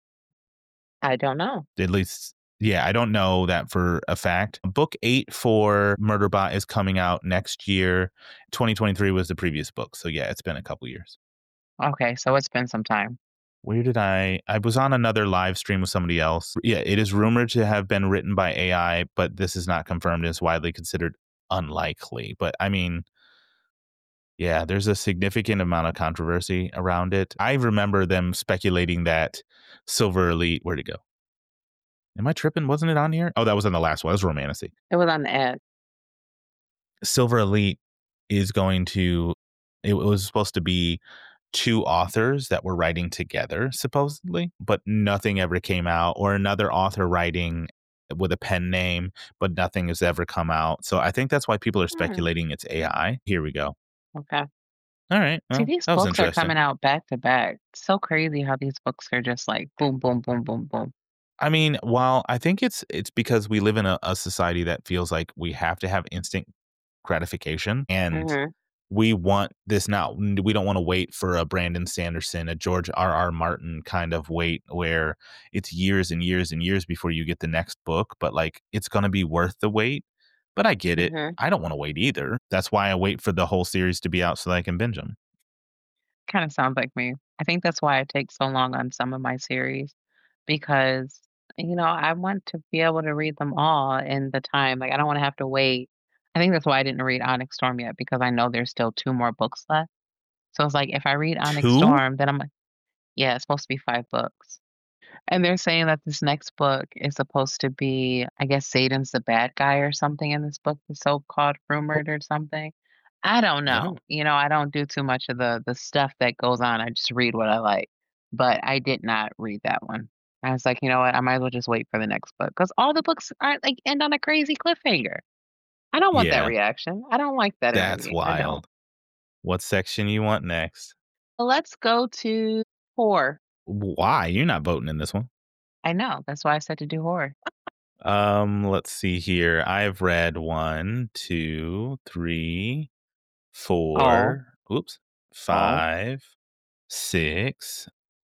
I don't know. At least, yeah, I don't know that for a fact. Book 8 for Murderbot is coming out next year. 2023 was the previous book. So yeah, it's been a couple years. Okay, so it's been some time. Where did I was on another live stream with somebody else. Yeah, it is rumored to have been written by AI, but this is not confirmed. It's widely considered unlikely. But I mean, yeah, there's a significant amount of controversy around it. I remember them speculating that Silver Elite, where'd it go? Am I tripping? Wasn't it on here? Oh, that was on the last one. It was Romantasy. It was on the ad. Silver Elite is going to, it was supposed to be 2 authors that were writing together, supposedly, but nothing ever came out, or another author writing with a pen name, but nothing has ever come out. So I think that's why people are speculating it's AI. Here we go. Okay. All right. Well, see, these books are coming out back to back. It's so crazy how these books are just like boom, boom, boom, boom, boom. I mean, while I think it's because we live in a society that feels like we have to have instant gratification, and we want this now. We don't want to wait for a Brandon Sanderson, a George R.R. Martin kind of wait where it's years and years and years before you get the next book, but like it's going to be worth the wait. But I get it. I don't want to wait either. That's why I wait for the whole series to be out so that I can binge them. Kind of sounds like me. I think that's why I take so long on some of my series. because, I want to be able to read them all in the time. Like, I don't want to have to wait. I think that's why I didn't read Onyx Storm yet, because I know there's still 2 more books left. So it's like, if I read Onyx 2? Storm, then I'm like, yeah, it's supposed to be 5 books. And they're saying that this next book is supposed to be, I guess Satan's the bad guy or something in this book, the so-called rumored or something. I don't know. Oh. I don't do too much of the stuff that goes on. I just read what I like. But I did not read that one. I was like, you know what? I might as well just wait for the next book, because all the books are like end on a crazy cliffhanger. I don't want that Yeah. reaction. I don't like that in That's reading. I don't. wild. What section you want next? Well, let's go to horror. Why? You're not voting in this one. I know. That's why I said to do horror. Let's see here. I've read 1, 2, 3, 4, oops, 5, 6,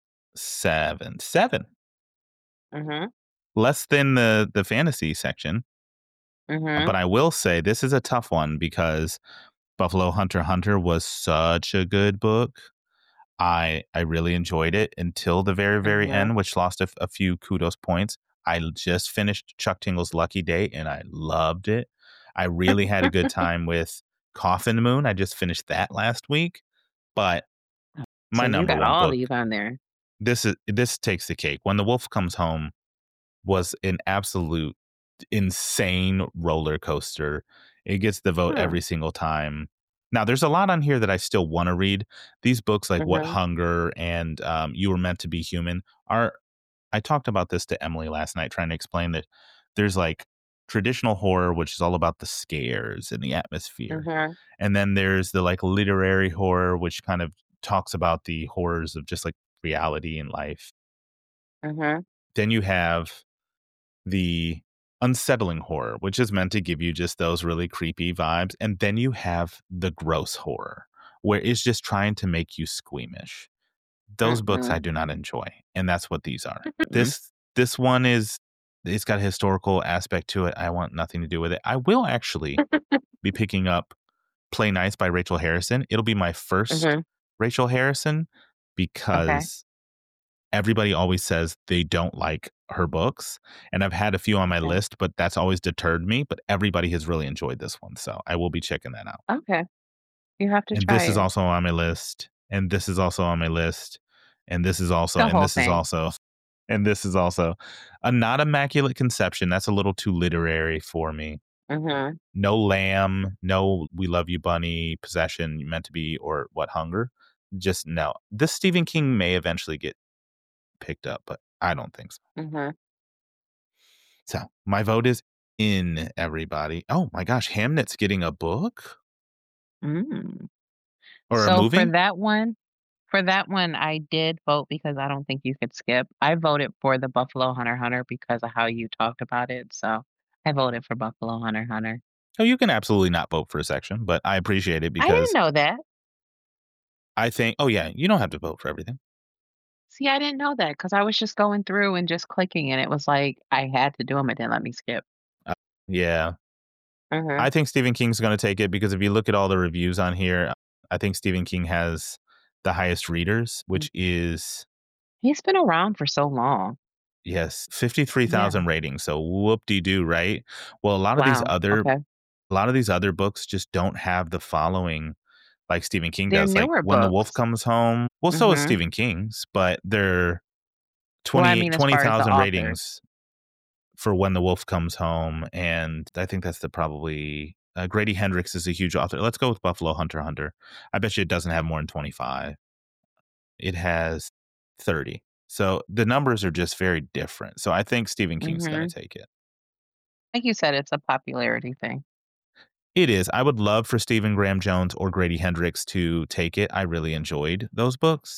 7. 7. Mhm. Less than the fantasy section. Mhm. But I will say this is a tough one because Buffalo Hunter Hunter was such a good book. I really enjoyed it until the very, very end, which lost a few kudos points. I just finished Chuck Tingle's Lucky Day, and I loved it. I really had a good time with Coffin Moon. I just finished that last week. But my So you number got one all book, these on there. this takes the cake. When the Wolf Comes Home was an absolute insane roller coaster. It gets the vote every single time. Now, there's a lot on here that I still want to read. These books like What Hunger and You Were Meant to Be Human are, I talked about this to Emily last night, trying to explain that there's like traditional horror, which is all about the scares and the atmosphere. And then there's the like literary horror, which kind of talks about the horrors of just like reality and life. Then you have the unsettling horror, which is meant to give you just those really creepy vibes. And then you have the gross horror, where it's just trying to make you squeamish. Those books I do not enjoy, and that's what these are. This one it's got a historical aspect to it. I want nothing to do with it. I will actually be picking up Play Nice by Rachel Harrison. It'll be my first Rachel Harrison because everybody always says they don't like her books. And I've had a few on my list, but that's always deterred me. But everybody has really enjoyed this one. So I will be checking that out. Okay. You have to And try this is it. also on my list. And this is also on my list. And this is also, The and whole this is thing. also, and this is also a Not Immaculate Conception. That's a little too literary for me. No Lamb, no We Love You Bunny, Possession, Meant to Be, or What Hunger. Just no. This Stephen King may eventually get picked up, but I don't think so. So my vote is in, everybody. Oh my gosh, Hamnet's getting a book or a movie. For that one, I did vote because I don't think you could skip. I voted for the Buffalo Hunter Hunter because of how you talked about it. So I voted for Buffalo Hunter Hunter. Oh, you can absolutely not vote for a section, but I appreciate it because I didn't know that. I think, oh yeah, you don't have to vote for everything. See, I didn't know that because I was just going through and just clicking, and it was like I had to do them. It didn't let me skip. Yeah. I think Stephen King's going to take it because if you look at all the reviews on here, I think Stephen King has the highest readers, which is... He's been around for so long. Yes, 53,000 ratings. So whoop-de-doo, right? Well, a lot of these other books just don't have the following like Stephen King does. Like When the Wolf Comes Home. Well, so is Stephen King's, but they're 20,000 ratings for When the Wolf Comes Home. And I think that's probably Grady Hendrix is a huge author. Let's go with Buffalo Hunter Hunter. I bet you it doesn't have more than 25. It has 30. So the numbers are just very different. So I think Stephen King's going to take it. Like you said, it's a popularity thing. It is. I would love for Stephen Graham Jones or Grady Hendrix to take it. I really enjoyed those books.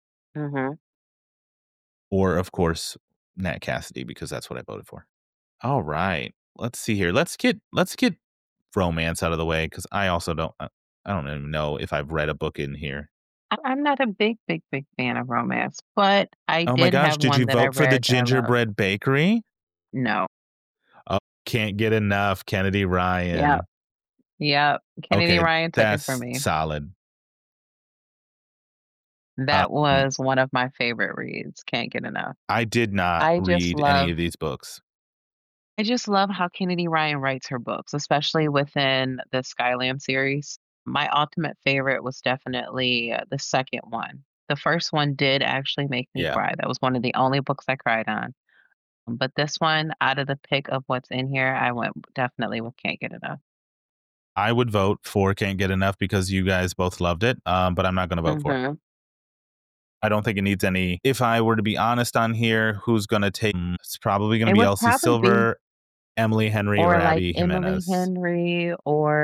Or, of course, Nat Cassidy, because that's what I voted for. All right. Let's see here. Let's get romance out of the way, because I also don't even know if I've read a book in here. I'm not a big fan of romance, but I oh did my gosh, have did one you that I vote for the Gingerbread Bakery? No. Oh, can't get enough. Kennedy Ryan. Yep. Kennedy Ryan took it for me. Solid. That was one of my favorite reads. Can't get enough. I did not read any of these books. I just love how Kennedy Ryan writes her books, especially within the Skyland series. My ultimate favorite was definitely the second one. The first one did actually make me cry. That was one of the only books I cried on. But this one, out of the pick of what's in here, I went definitely with Can't Get Enough. I would vote for Can't Get Enough because you guys both loved it, but I'm not going to vote for it. I don't think it needs any. If I were to be honest on here, who's going to take? It's probably going to be Elsie Silver, Emily Henry, or Abby Jimenez. Emily Henry,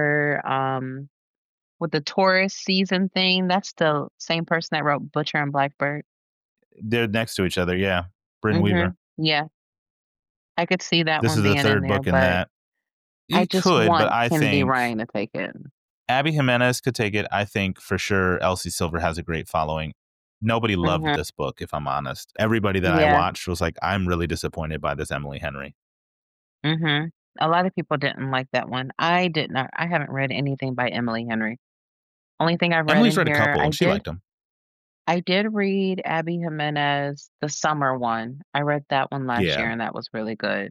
or with the Taurus season thing. That's the same person that wrote Butcher and Blackbird. They're next to each other, yeah. Bryn Weaver. Yeah, I could see that. This one is being the third in there, book in that. I just want but I think Ryan to take it. Abby Jimenez could take it. I think for sure Elsie Silver has a great following. Nobody loved this book, if I'm honest. Everybody that I watched was like, I'm really disappointed by this Emily Henry. A lot of people didn't like that one. I did not. I haven't read anything by Emily Henry. Only thing I've read Emily's read a couple, and she liked them. I did read Abby Jimenez, the summer one. I read that one last year, and that was really good.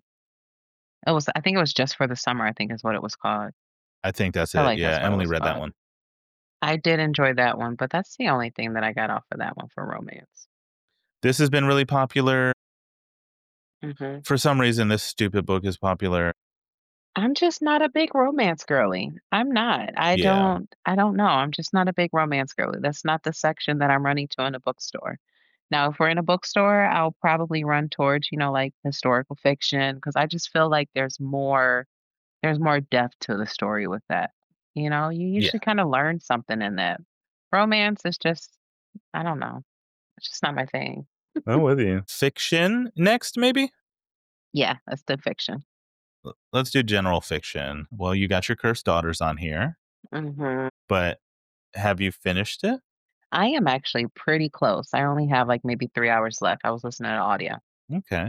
I think it was Just for the Summer, I think is what it was called. I think that's it. Yeah, Emily read that one. I did enjoy that one, but that's the only thing that I got off of that one for romance. This has been really popular. For some reason, this stupid book is popular. I'm just not a big romance girly. I'm not. I don't know. I'm just not a big romance girly. That's not the section that I'm running to in a bookstore. Now, if we're in a bookstore, I'll probably run towards, like historical fiction, because I just feel like there's more depth to the story with that. You usually kind of learn something in that. Romance is just, I don't know. It's just not my thing. I'm with you. Fiction next, maybe? Yeah, let's do fiction. Let's do general fiction. Well, you got your Cursed Daughters on here. But have you finished it? I am actually pretty close. I only have like maybe 3 hours left. I was listening to audio. Okay.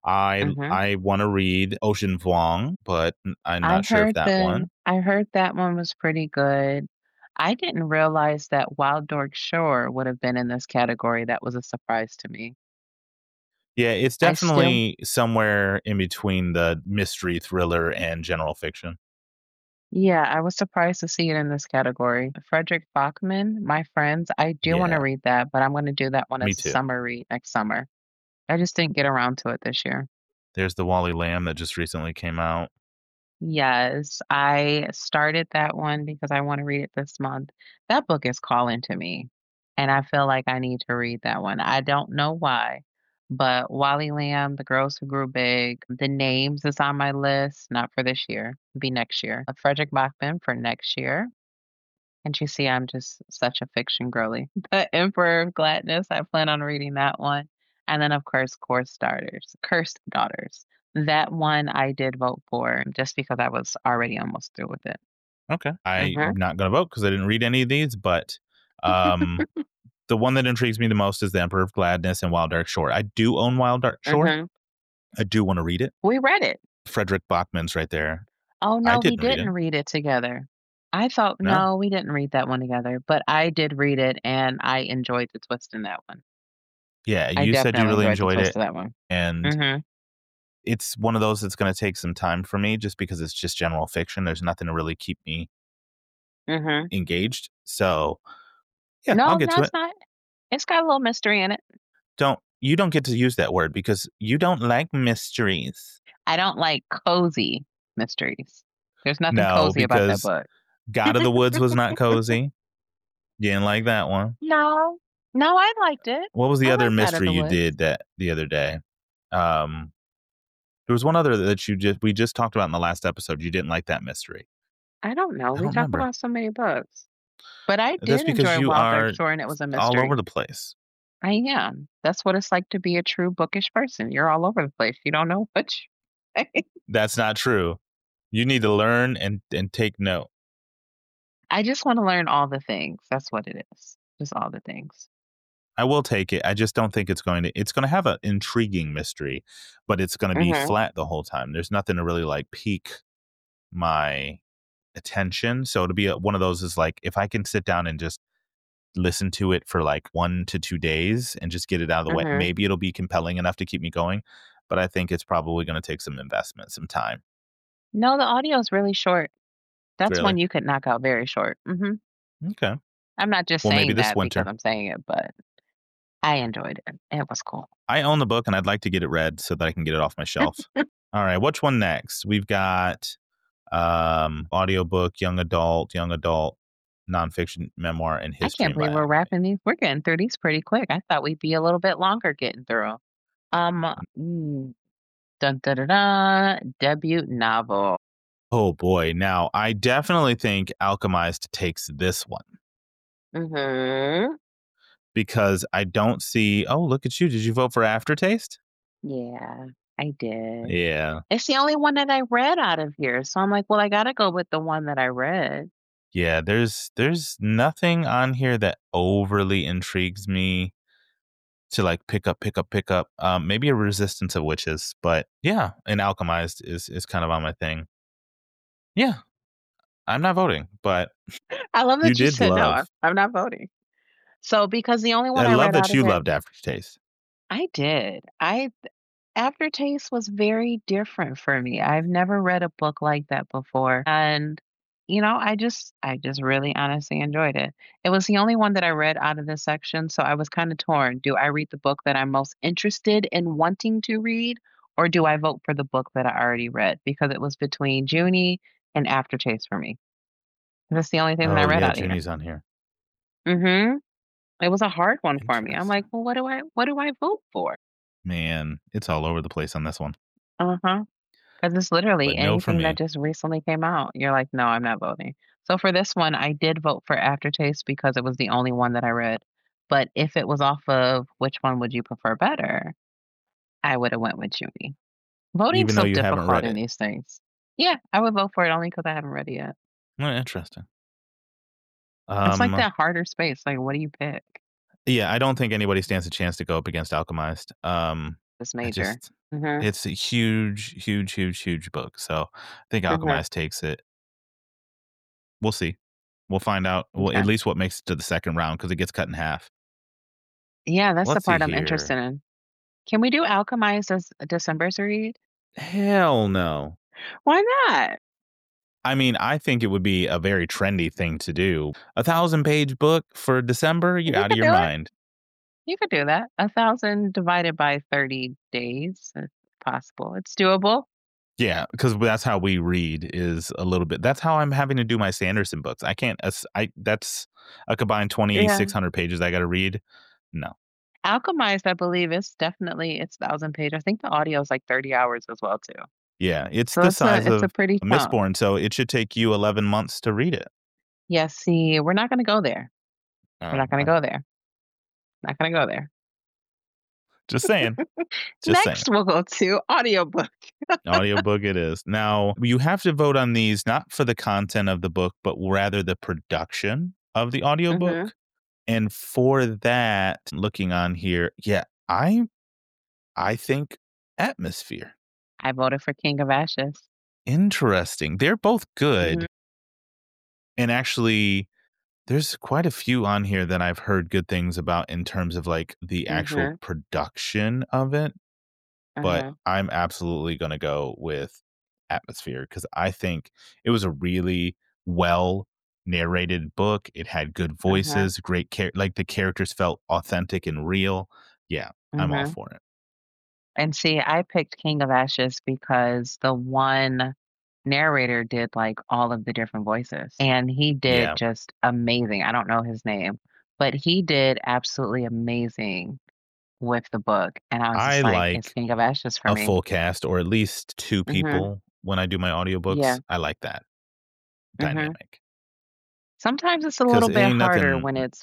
I want to read Ocean Vuong, but I'm not sure if that one. I heard that one was pretty good. I didn't realize that Wild Dork Shore would have been in this category. That was a surprise to me. Yeah, it's definitely somewhere in between the mystery, thriller, and general fiction. Yeah, I was surprised to see it in this category. Fredrik Backman, My Friends. I do want to read that, but I'm going to do that one as a summer read next summer. I just didn't get around to it this year. There's the Wally Lamb that just recently came out. Yes, I started that one because I want to read it this month. That book is calling to me, and I feel like I need to read that one. I don't know why, but Wally Lamb, The Girls Who Grew Big, The Names is on my list, not for this year, it'll be next year. Fredrik Backman for next year. And you see, I'm just such a fiction girly. The Emperor of Gladness, I plan on reading that one. And then, of course, Cursed Daughters. That one I did vote for just because I was already almost through with it. Okay. I'm not going to vote because I didn't read any of these, but the one that intrigues me the most is The Emperor of Gladness and Wild Dark Shore. I do own Wild Dark Shore. I do want to read it. We read it. Fredrik Backman's right there. Oh, no, we didn't read it together. I thought, no, we didn't read that one together, but I did read it and I enjoyed the twist in that one. Yeah, you said you really enjoyed it. That one. And it's one of those that's going to take some time for me just because it's just general fiction. There's nothing to really keep me engaged. So, yeah, I'll get to it. Not. It's got a little mystery in it. You don't get to use that word because you don't like mysteries. I don't like cozy mysteries. There's nothing cozy about that book. God of the Woods was not cozy. You didn't like that one. No, I liked it. What was the other mystery you did that the other day? There was one other that we just talked about in the last episode. You didn't like that mystery. I don't know. We talked about so many books, but I did enjoy Wild Dark Shore, and it was a mystery. All over the place. I am. That's what it's like to be a true bookish person. You're all over the place. You don't know what. That's not true. You need to learn and take note. I just want to learn all the things. That's what it is. Just all the things. I will take it. I just don't think it's going to have an intriguing mystery, but it's going to be flat the whole time. There's nothing to really like pique my attention. So to be one of those is like, if I can sit down and just listen to it for like 1 to 2 days and just get it out of the way. Maybe it'll be compelling enough to keep me going, but I think it's probably going to take some investment, some time. No, the audio is really short. That's Really? one you could knock out very short. Okay. I'm not just maybe saying this that winter. because I'm saying it, but I enjoyed it. It was cool. I own the book and I'd like to get it read so that I can get it off my shelf. All right, which one next? We've got audiobook, young adult, nonfiction, memoir, and history. I can't believe we're wrapping these. We're getting through these pretty quick. I thought we'd be a little bit longer getting through. Dun dun dun dun. Debut novel. Oh boy! Now I definitely think Alchemized takes this one. Because I don't see. Oh, look at you! Did you vote for Aftertaste? Yeah, I did. Yeah, it's the only one that I read out of here, so I'm like, well, I gotta go with the one that I read. Yeah, there's nothing on here that overly intrigues me to like pick up. Maybe a Resistance of Witches, but yeah, and Alchemized is kind of on my thing. Yeah, I'm not voting, but I love that you said no. I'm not voting. So because the only one I love read that you loved Aftertaste. I did. Aftertaste was very different for me. I've never read a book like that before, and I just really honestly enjoyed it. It was the only one that I read out of this section, so I was kind of torn. Do I read the book that I'm most interested in wanting to read, or do I vote for the book that I already read? Because it was between Junie and Aftertaste for me. That's the only thing that I read out of here. Junie's on here. It was a hard one for me. I'm like, well, what do I vote for? Man, it's all over the place on this one. Because it's literally anything that just recently came out. You're like, no, I'm not voting. So for this one, I did vote for Aftertaste because it was the only one that I read. But if it was off of which one would you prefer better, I would have went with Junie. Voting's so difficult in these things. Yeah, I would vote for it only because I haven't read it yet. Oh, interesting. It's like that harder space. Like, what do you pick? Yeah, I don't think anybody stands a chance to go up against Alchemized. It's major. It's a huge book. So I think Alchemized takes it. We'll see. We'll find out. Okay. Well, at least what makes it to the second round because it gets cut in half. Yeah, that's the part I'm interested in. Can we do Alchemized as December's read? Hell no. Why not? I mean, I think it would be a very trendy thing to do. 1,000-page book for December? You're out of your mind. You could do that. 1,000 divided by 30 days, if possible. It's doable. Yeah, because that's how we read is a little bit. That's how I'm having to do my Sanderson books. I can't. That's a combined 2,600 pages I got to read. No. Alchemized, I believe, it's 1,000 pages. I think the audio is like 30 hours as well, too. Yeah, it's the size of a Mistborn, so it should take you 11 months to read it. Yeah, see, we're not going to go there. We're not going to go there. Not going to go there. Just saying. Next, we'll go to audiobook. Audiobook it is. Now, you have to vote on these not for the content of the book, but rather the production of the audiobook. And for that, looking on here, yeah, I think Atmosphere. I voted for King of Ashes. Interesting. They're both good. And actually, there's quite a few on here that I've heard good things about in terms of like the actual production of it. But I'm absolutely going to go with Atmosphere because I think it was a really well narrated book. It had good voices, great like the characters felt authentic and real. Yeah, I'm all for it. And see, I picked King of Ashes because the one narrator did like all of the different voices and he did just amazing. I don't know his name, but he did absolutely amazing with the book. And I was just like, it's King of Ashes for me. A full cast or at least two people when I do my audiobooks. Yeah. I like that dynamic. Sometimes it's a little bit harder when it's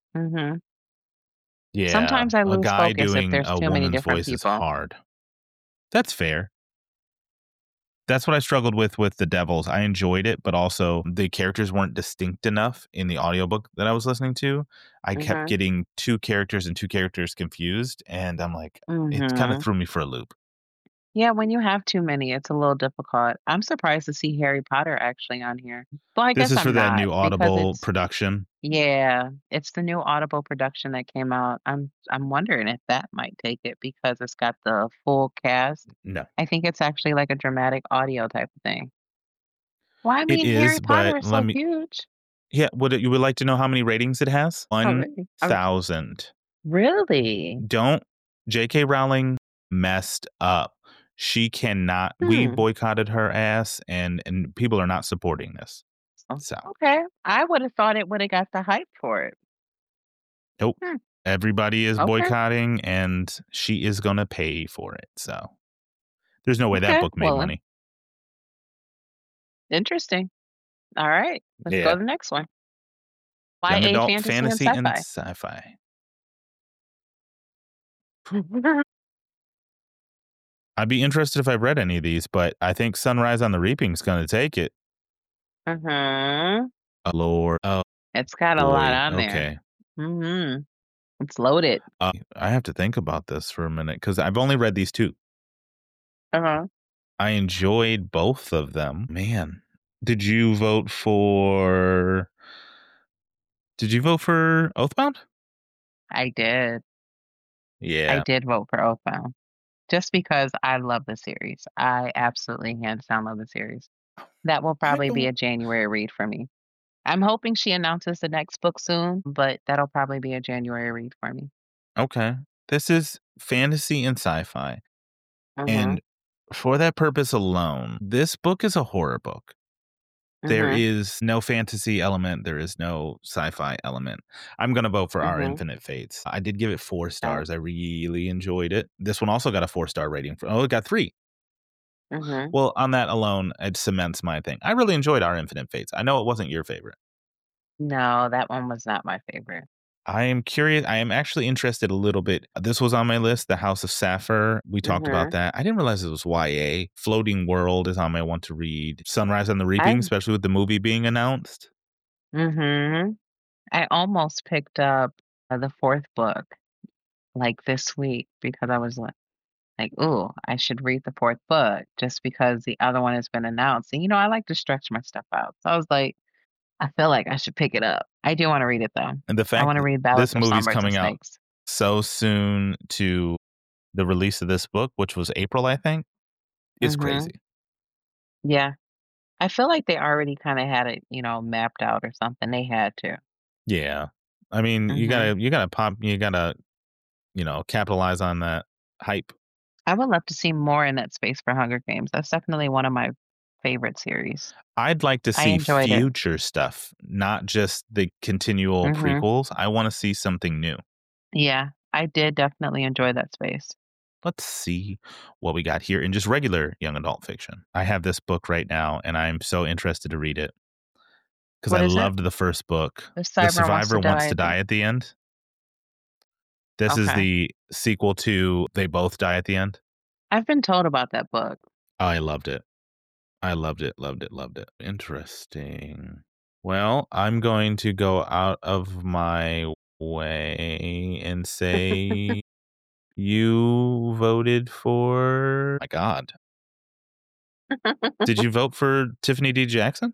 Yeah. Sometimes I lose focus if there's too many different people. Is hard. That's fair. That's what I struggled with The Devils. I enjoyed it, but also the characters weren't distinct enough in the audiobook that I was listening to. I kept getting two characters confused, and I'm like, it kind of threw me for a loop. Yeah, when you have too many, it's a little difficult. I'm surprised to see Harry Potter actually on here. Well, I guess this is for that new Audible production. Yeah, it's the new Audible production that came out. I'm wondering if that might take it because it's got the full cast. No. I think it's actually like a dramatic audio type of thing. Well, I It mean, Harry is, Potter but is let so me huge. yeah, you would like to know how many ratings it has? Oh, really? 1,000. Really? Don't J.K. Rowling messed up. She cannot we Hmm. boycotted her ass and people are not supporting this. Oh, So, okay. I would have thought it would have got the hype for it. nope. Hmm. Everybody is Okay. boycotting and she is going to pay for it. So, there's no way that Okay. book made Well, money. interesting. All right. Let's go Yeah. to the next one. Young YA adult fantasy and fantasy and sci-fi. sci-fi. Mhm. I'd be interested if I read any of these, but I think Sunrise on the Reaping is going to take it. Oh, Lord. Oh, It's got a lot boy. on there. Okay. Mhm. It's loaded. I have to think about this for a minute because I've only read these two. Uh-huh. I enjoyed both of them. Man, did you vote for? Did you vote for Oathbound? I did. I Yeah, did vote for Oathbound just because I love the series. I absolutely hands down love the series. That will I probably be don't. a January read for me. I'm hoping she announces the next book soon, but that'll probably be a January read for me. Okay, this is fantasy and sci-fi, Mhm. and for that purpose alone, this book is a horror book. There Mhm. is no fantasy element. There is no sci-fi element. I'm gonna vote for Our Mhm. Infinite Fates. I did give it 4 Oh. stars. I really enjoyed it. This one also got a 4-star rating. It got 3. Mhm. Well, on that alone, it cements my thing. I really enjoyed Our Infinite Fates. I know it wasn't your favorite. No, that one was not my favorite. I am curious. I am actually interested a little bit. This was on my list, The House of Sapphire. We talked about Mhm. that. I didn't realize it was YA. Floating World is on my want to read. Sunrise on the I Reaping, especially with the movie being announced. Mhm. I almost picked up the fourth book like this week because I was like, "Ooh, I should read the fourth book just because the other one has been announced." And I like to stretch my stuff out. So I was like, I feel like I should pick it up. I do want to read it though. And the I fact want to that read Ballads this of movie's Songbirds and coming out Snakes. so soon to the release of this book, which was April, I think, is Mhm. crazy. Yeah. I feel like they already kind of had it, mapped out or something. They had to. Yeah. I mean, Mhm. you gotta, capitalize on that hype. I would love to see more in that space for Hunger Games. That's definitely one of my favorite series. I'd like to I see enjoyed it. future stuff, not just the continual Mhm. prequels. I wanna see something new. Yeah, I did definitely enjoy that space. Let's see what we got here in just regular young adult fiction. I have this book right now, and I'm so interested to read it because I What is it? loved the first book. The The Cyber Wants to Survivor Wants Die to at the Die at the End. This is Okay. the sequel to They Both Die at the End. I've been told about that book. I loved it. I loved it, loved it, loved it. Interesting. Well, I'm going to go out of my way and say you voted for my God. Did you vote for Tiffany D. Jackson?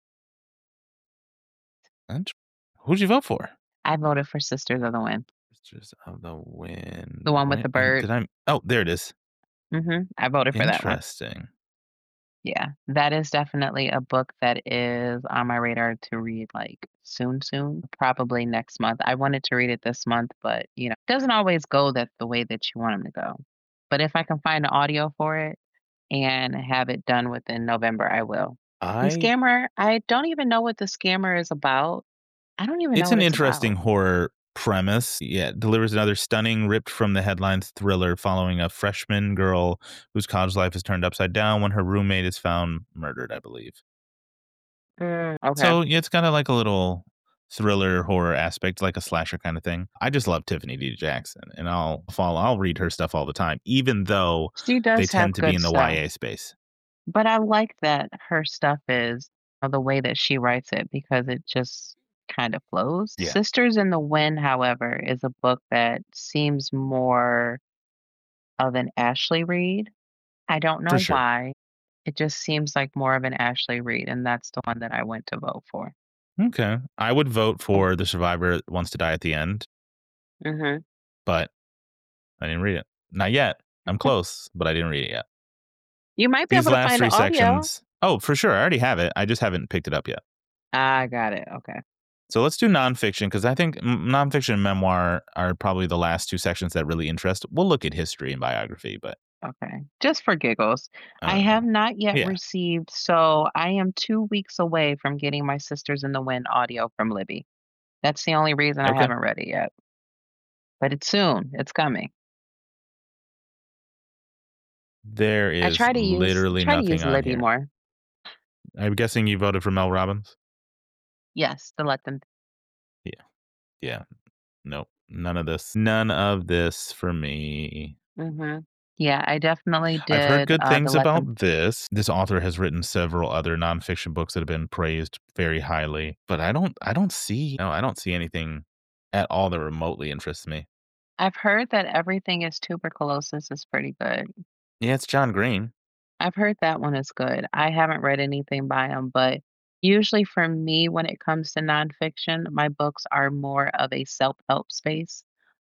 Who'd you vote for? I voted for Sisters of the Wind, Sisters of the Wind. the one with Wait, the bird. oh, there it is. I voted for that one. Interesting. Yeah, that is definitely a book that is on my radar to read like soon, soon, probably next month. I wanted to read it this month, but it doesn't always go that the way that you want them to go. But if I can find an audio for it and have it done within November, I will. And I Scammer, I don't even know what the Scammer is about. I don't even know It's what an it's interesting about. horror premise. Yeah, it delivers another stunning, ripped from the headlines thriller following a freshman girl whose college life is turned upside down when her roommate is found murdered, I believe. Okay. So yeah, it's got like a little thriller horror aspect, like a slasher kind of thing. I just love Tiffany D. Jackson, and I'll read her stuff all the time, even though She they does tend have to be good in the stuff. YA space. But I like that her stuff is the way that she writes it because it just kind of flows. Yeah, Sisters in the Wind, however, is a book that seems more of an Ashley read. I don't for know sure. why. It just seems like more of an Ashley read, and that's the one that I went to vote for. Okay. I would vote for The Survivor Wants to Die at the End. Mm-hmm. But I didn't read it. Not yet. I'm close, but I didn't read it yet. You might be able to find the audio. Sections. Oh, for sure. I already have it. I just haven't picked it up yet. I got it. Okay. So let's do nonfiction, because I think nonfiction and memoir are probably the last two sections that really interest. We'll look at history and biography, but okay, just for giggles. I have not yet received, so I am 2 weeks away from getting my Sisters in the Wind audio from Libby. That's the only reason I haven't read it yet. But it's soon. It's coming. There is literally nothing to use on Libby here. more. I'm guessing you voted for Mel Robbins? Yes, to let them. Yeah. Nope. None of this. None of this for me. Mm-hmm. Yeah, I definitely did. I've heard good things about this. This author has written several other nonfiction books that have been praised very highly, but I don't see anything at all that remotely interests me. I've heard that Everything is Tuberculosis is pretty good. Yeah, it's John Green. I've heard that one is good. I haven't read anything by him, but usually for me, when it comes to nonfiction, my books are more of a self-help space.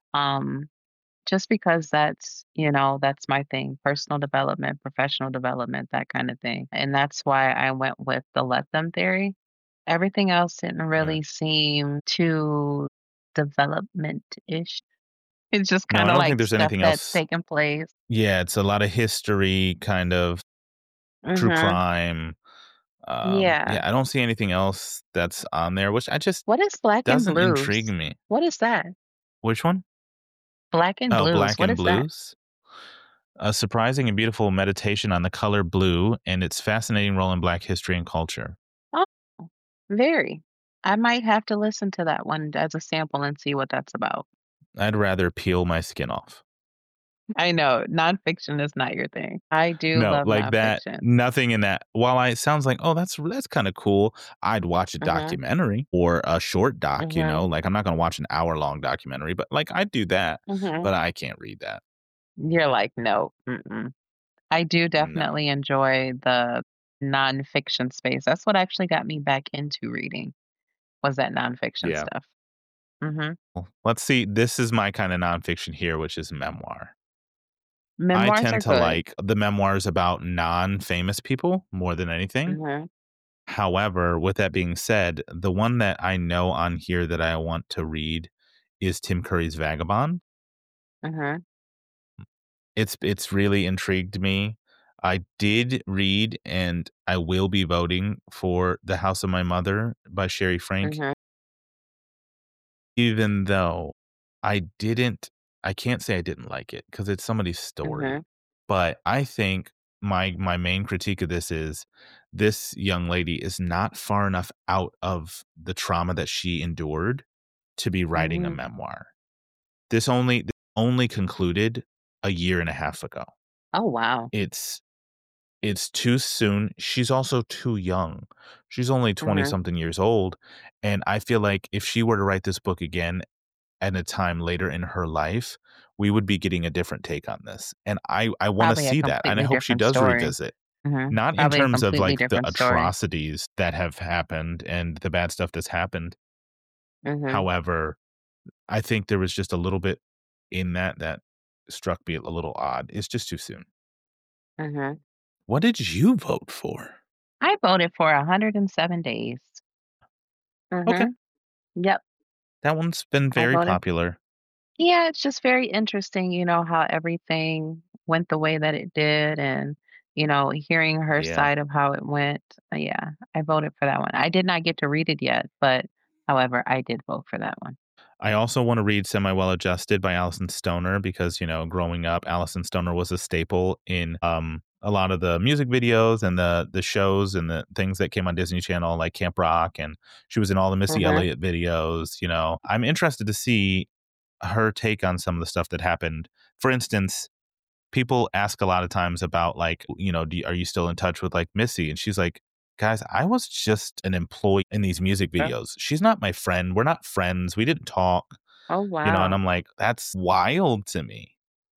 Just because that's my thing, personal development, professional development, that kind of thing. And that's why I went with the let them theory. Everything else didn't really seem too development-ish. It's just kind of like stuff that's taking place. Yeah, it's a lot of history, kind of true crime. Yeah, I don't see anything else that's on there, which I just What is Black and Blues? Doesn't intrigue me. What is that? Which one? Black and Blues. Black what and Blues. That? A surprising and beautiful meditation on the color blue and its fascinating role in Black history and culture. Oh, very. I might have to listen to that one as a sample and see what that's about. I'd rather peel my skin off. I know nonfiction is not your thing. I do love like nonfiction. That. Nothing in that. While it sounds like, oh, that's kind of cool. I'd watch a documentary or a short doc. You know, like I'm not going to watch an hour-long documentary, but like I'd do that. But I can't read that. You're like, no. I do definitely enjoy the nonfiction space. That's what actually got me back into reading. Was that nonfiction stuff? Well, let's see. This is my kind of nonfiction here, which is memoir. Memoirs I tend to good. like the memoirs about non-famous people more than anything. However, with that being said, the one that I know on here that I want to read is Tim Curry's Vagabond. It's really intrigued me. I did read, and I will be voting for The House of My Mother by Sherry Frank. Even though I can't say I didn't like it because it's somebody's story. But I think my main critique of this is this young lady is not far enough out of the trauma that she endured to be writing a memoir. This only concluded a year and a half ago. Oh, wow. It's too soon. She's also too young. She's only 20-something years old. And I feel like if she were to write this book again at a time later in her life, we would be getting a different take on this. And I want to see that. And I hope she does revisit. Not probably in terms of like the atrocities that have happened and the bad stuff that's happened. However, I think there was just a little bit in that struck me a little odd. It's just too soon. What did you vote for? I voted for 107 Days. Okay. Yep. That one's been very popular. Yeah, it's just very interesting, how everything went the way that it did and, hearing her side of how it went. Yeah, I voted for that one. I did not get to read it yet, but however, I did vote for that one. I also want to read Semi Well Adjusted by Allison Stoner because, growing up, Allison Stoner was a staple in a lot of the music videos and the shows and the things that came on Disney Channel, like Camp Rock, and she was in all the Missy Elliott videos. I'm interested to see her take on some of the stuff that happened. For instance, people ask a lot of times about like, are you still in touch with like Missy? And she's like, guys, I was just an employee in these music videos. She's not my friend. We're not friends. We didn't talk. Oh, wow. And I'm like, that's wild to me.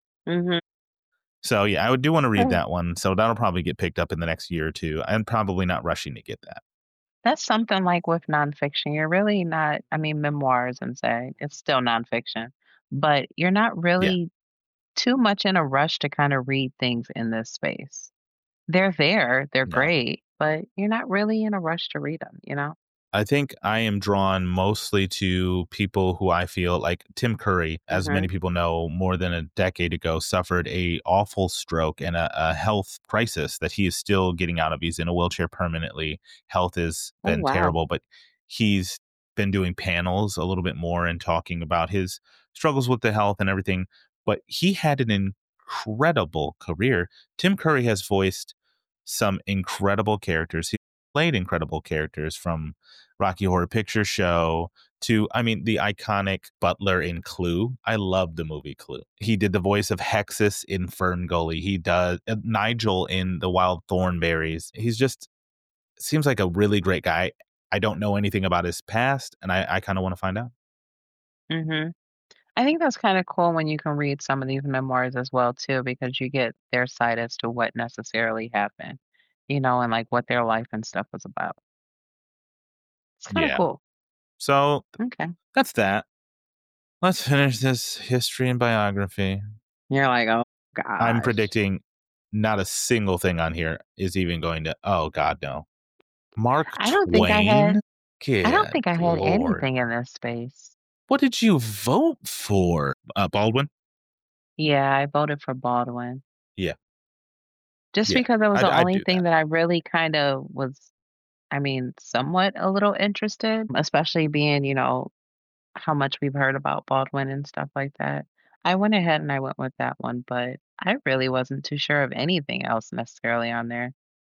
So, yeah, I do want to read that one. So that'll probably get picked up in the next year or two. I'm probably not rushing to get that. That's something like with nonfiction. You're really not, I mean, memoirs and say it's still nonfiction, but you're not Yeah. really too much in a rush to kind of read things in this space. They're there, they're No. great, but you're not really in a rush to read them, you know? I think I am drawn mostly to people who I feel like Tim Curry, as many Mhm. people know, more than a decade ago, suffered a awful stroke and a health crisis that he is still getting out of. He's in a wheelchair permanently. Health has Oh, been wow. terrible, but he's been doing panels a little bit more and talking about his struggles with the health and everything. But he had an incredible career. Tim Curry has voiced some incredible characters. He played incredible characters from Rocky Horror Picture Show to, I mean, the iconic Butler in Clue. I love the movie Clue. He did the voice of Hexus in Fern Gully. He does Nigel in The Wild Thornberries. He's just seems like a really great guy. I don't know anything about his past, and I kind of want to find out. Mhm. I think that's kinda cool when you can read some of these memoirs as well too, because you get their side as to what necessarily happened, and, like, what their life and stuff was about. It's kinda Yeah. cool. So Okay. that's that. Let's finish this history and biography. You're like, "Oh I'm gosh." predicting not a single thing on here is even going to, oh God, no. Mark I don't think I had Twain? I don't Good think I had Lord. anything in this space. What did you vote for? Baldwin? Yeah, I voted for Baldwin. Yeah, Just yeah. because it was the I'd only do thing that. that I really kind of was, I mean, somewhat a little interested, especially being, how much we've heard about Baldwin and stuff like that. I went ahead and I went with that one, but I really wasn't too sure of anything else necessarily on there.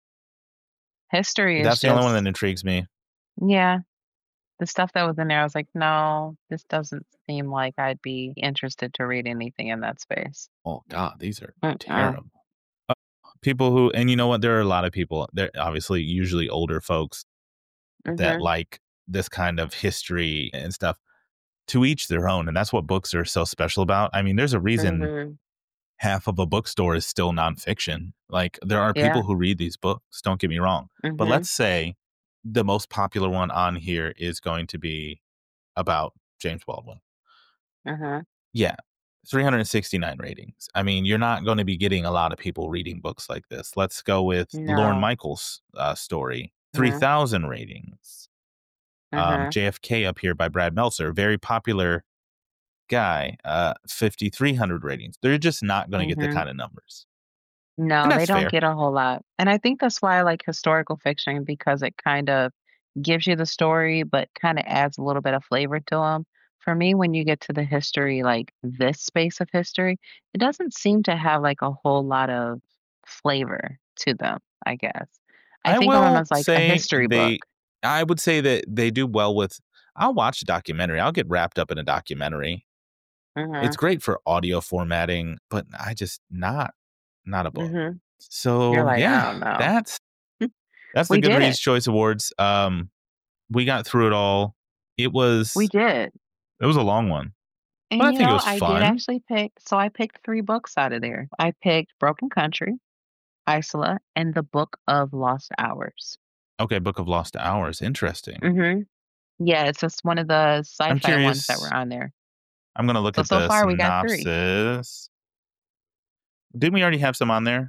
History is That's the only one just, that intrigues me. yeah, the stuff that was in there, I was like, no, this doesn't seem like I'd be interested to read anything in that space. Oh God, these are Mm-mm. terrible. Uh, People who, and you know what? There are a lot of people. They're obviously usually older folks that Mhm. like this kind of history and stuff. To each their own, and that's what books are so special about. I mean, there's a reason Mhm. half of a bookstore is still nonfiction. Like, there are Yeah. people who read these books, don't get me wrong. But Mhm. let's say the most popular one on here is going to be about James Baldwin. Uh-huh. Yeah, 369 ratings. I mean, you're not going to be getting a lot of people reading books like this. Let's go with Lorne No. Michaels' story, Mhm. 3,000 ratings. Mhm. JFK up here by Brad Meltzer, very popular guy, 5,300 ratings. They're just not going to get the Mhm. kind of numbers. And No, they that's don't fair. get a whole lot. And I think that's why I like historical fiction because it kind of gives you the story, but kind of adds a little bit of flavor to them. For me, when you get to the history, like this space of history, it doesn't seem to have like a whole lot of flavor to them, I guess. I I think of them will as like a say history book. I would say that they do well with, I'll watch a documentary. I'll get wrapped up in a documentary. Mhm. It's great for audio formatting, but I just not a book. Mhm. You're So like, I yeah, don't know. that's the We did it. Goodreads Choice Awards. We got through it all. It We was did. it was a long one, but And I think it was I did fun. actually pick, so I picked 3 books out of there. I picked Broken Country, Isola, and The Book of Lost Hours. Okay, Book of Lost Hours. Interesting. Mhm. Yeah, it's just one of the I'm sci-fi ones that were curious. on there. I'm gonna look at So the far we got 3. synopsis. Didn't we already have some on there?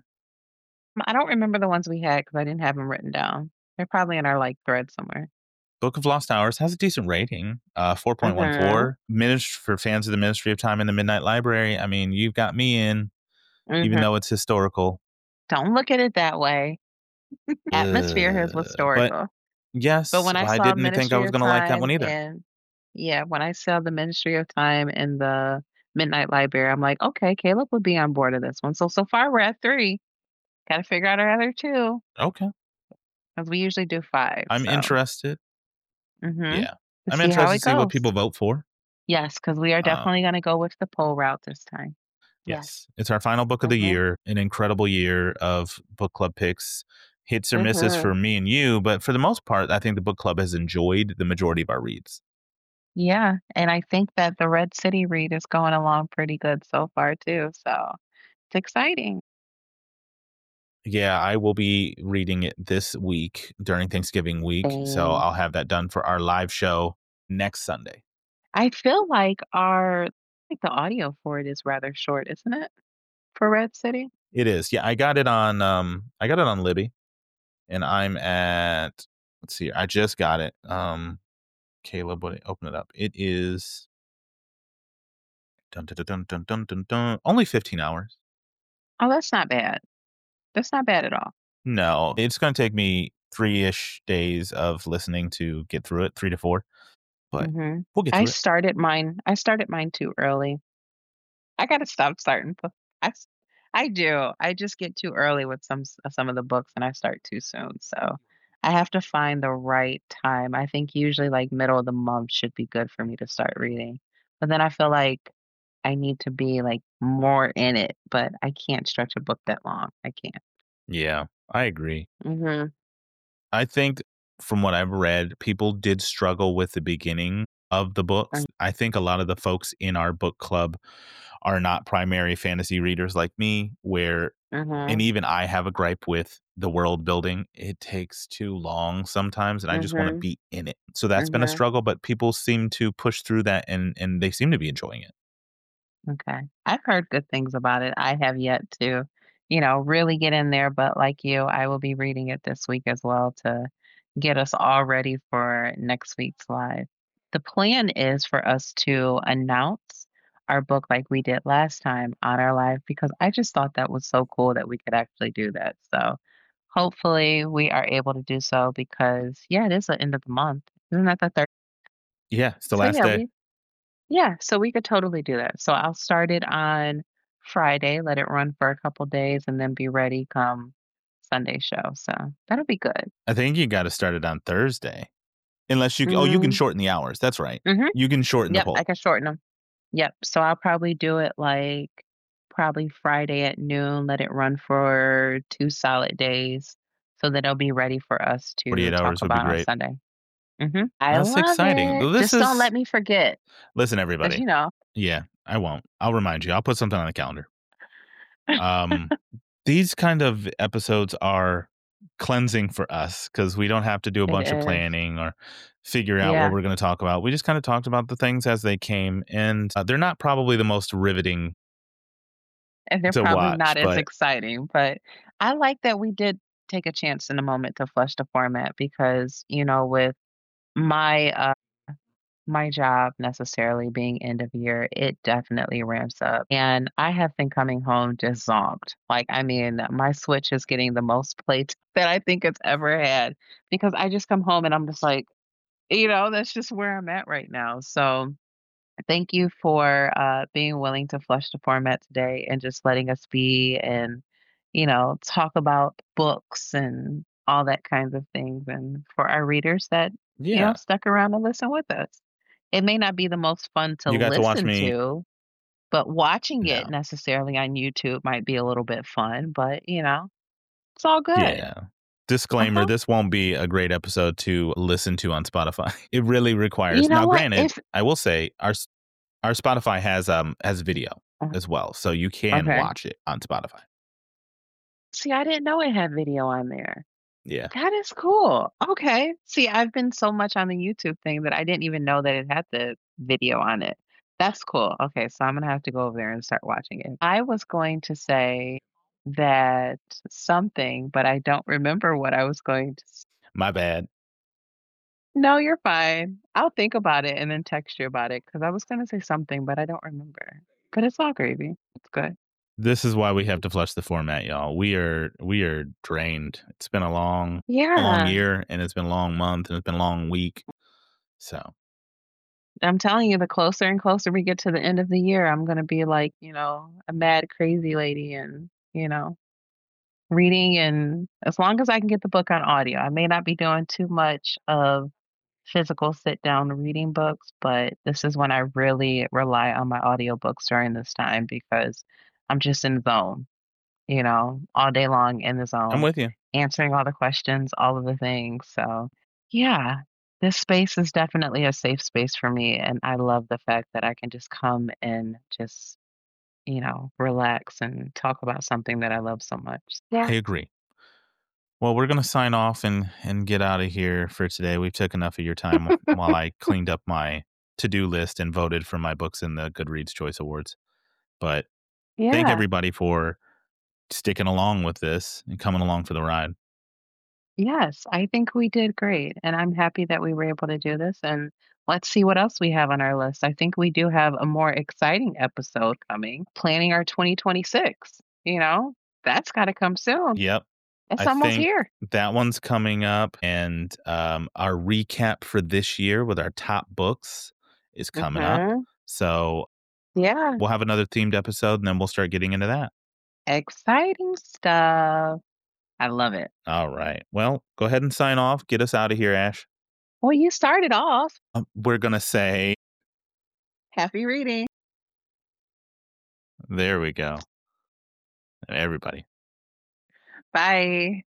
I don't remember the ones we had because I didn't have them written down. They're probably in our, like, thread somewhere. Book of Lost Hours has a decent rating, Mhm. 4.14. For fans of the Ministry of Time and the Midnight Library. I mean, you've got me in, even Mhm. though it's historical. Don't look at it that way. Atmosphere is But historical. But yes, when I I saw didn't think I Ministry was of going to like that Time one either. and yeah, when I saw the Ministry of Time and the Midnight Library, I'm like, "Okay, Caleb would be on board of this one." So far we're at 3. Gotta figure out our other 2 Okay, because we usually do 5, I'm so interested. mhm. Yeah, To I'm see how interested it to see what goes. people vote for. Yes, because we are Um, definitely gonna go with the poll route this time. Yes. yes, it's our final book of the Mhm. year. An incredible year of book club picks, hits or misses Mhm. for me and you, but for the most part, I think the book club has enjoyed the majority of our reads. Yeah, and I think that the Red City read is going along pretty good so far too, so it's exciting. Yeah, I will be reading it this week during Thanksgiving week. So I'll have that done for our live show next Sunday. I feel like the audio for it is rather short, isn't it? For Red City? It is. Yeah, I got it on Libby, and I'm at, let's see, I just got it. Caleb, open it up. It is only 15 hours. Oh, that's not bad. That's not bad at all. No, it's going to take me 3-ish days of listening to get through it, 3 to 4. But we'll get through it. I started mine too early. I gotta stop starting. I do. I just get too early with some of the books, and I start too soon. So I have to find the right time. I think usually like middle of the month should be good for me to start reading. But then I feel like I need to be like more in it, but I can't stretch a book that long. I can't. Yeah, I agree. Mhm. I think from what I've read, people did struggle with the beginning of the books. I think a lot of the folks in our book club are not primary fantasy readers like me, where and even I have a gripe with the world building. It takes too long sometimes, and I just want to be in it. So that's been a struggle, but people seem to push through that, and they seem to be enjoying it. Okay. I've heard good things about it. I have yet to, really get in there, but like you, I will be reading it this week as well to get us all ready for next week's live. The plan is for us to announce our book like we did last time on our live because I just thought that was so cool that we could actually do that. So hopefully we are able to do so because yeah, it is the end of the month. Isn't that the third? Yeah, it's the So last yeah, day. so we could totally do that. So I'll start it on Friday, let it run for a couple days, and then be ready come Sunday show. So that'll be good. I think you got to start it on Thursday. Unless you you can Mhm. shorten the hours. That's right. Mhm. You can shorten the Yep, I poll. can shorten them. Yep. So I'll probably do it like probably Friday at noon, let it run for 2 solid days so that it'll be ready for us to 48 talk hours would be about on great. Sunday. I That's love exciting. it. This Just don't is let me forget Listen, 'cause everybody. you know. Yeah, I won't. I'll remind you. I'll put something on the calendar. These kind of episodes are cleansing for us because we don't have to do a It bunch of is. planning or figure out what Yeah. we're going to talk about. We just kind of talked about the things as they came, and they're not probably the most riveting And they're to probably watch, not as but exciting, but I like that we did take a chance in a moment to flush the format because, with my my job necessarily being end of year, it definitely ramps up. And I have been coming home just zonked. Like, I mean, my Switch is getting the most plays that I think it's ever had because I just come home and I'm just like, that's just where I'm at right now. So thank you for being willing to flush the format today and just letting us be and, talk about books and all that kinds of things. And for our readers that, yeah, stuck around to listen with us. It may not be the most fun to you got to watch listen me. to, but watching No, it necessarily on YouTube might be a little bit fun, but, it's all good. yeah. Disclaimer: Uh-huh. this won't be a great episode to listen to on Spotify. It really You requires. know Now, what? granted, I will say our Spotify has video Uh, as well, so you can okay. watch it on Spotify. See, I didn't know it had video on there. Yeah. That is cool. Okay. See, I've been so much on the YouTube thing that I didn't even know that it had the video on it. That's cool. Okay, so I'm gonna have to go over there and start watching it. I was going to say that something, but I don't remember what I was going to My bad. No, you're fine. I'll think about it and then text you about it because I was gonna say something, but I don't remember. But it's all gravy. It's good. This is why we have to flush the format, y'all. We are drained. It's been a long Yeah. year, and it's been a long month, and it's been a long week. So I'm telling you, the closer and closer we get to the end of the year, I'm gonna be like, a mad crazy lady and, reading and as long as I can get the book on audio. I may not be doing too much of physical sit down reading books, but this is when I really rely on my audiobooks during this time because I'm just in the zone, all day long in the I'm zone, with you. answering all the questions, all of the things. So, yeah, this space is definitely a safe space for me. And I love the fact that I can just come and just, relax and talk about something that I love so much. I Yeah. agree. Well, we're going to sign off and get out of here for today. We took enough of your time while I cleaned up my to-do list and voted for my books in the Goodreads Choice Awards. But thank everybody for sticking along with this and coming along for the ride. Yes, I think we did great. And I'm happy that we were able to do this. And let's see what else we have on our list. I think we do have a more exciting episode coming, planning our 2026. That's got to come soon. Yep. It's almost here. That one's coming up. And our recap for this year with our top books is coming up. So yeah, we'll have another themed episode and then we'll start getting into that. Exciting stuff. I love it. All right. Well, go ahead and sign off. Get us out of here, Ash. Well, you started off. We're going to say happy reading. There we go. Everybody. Bye.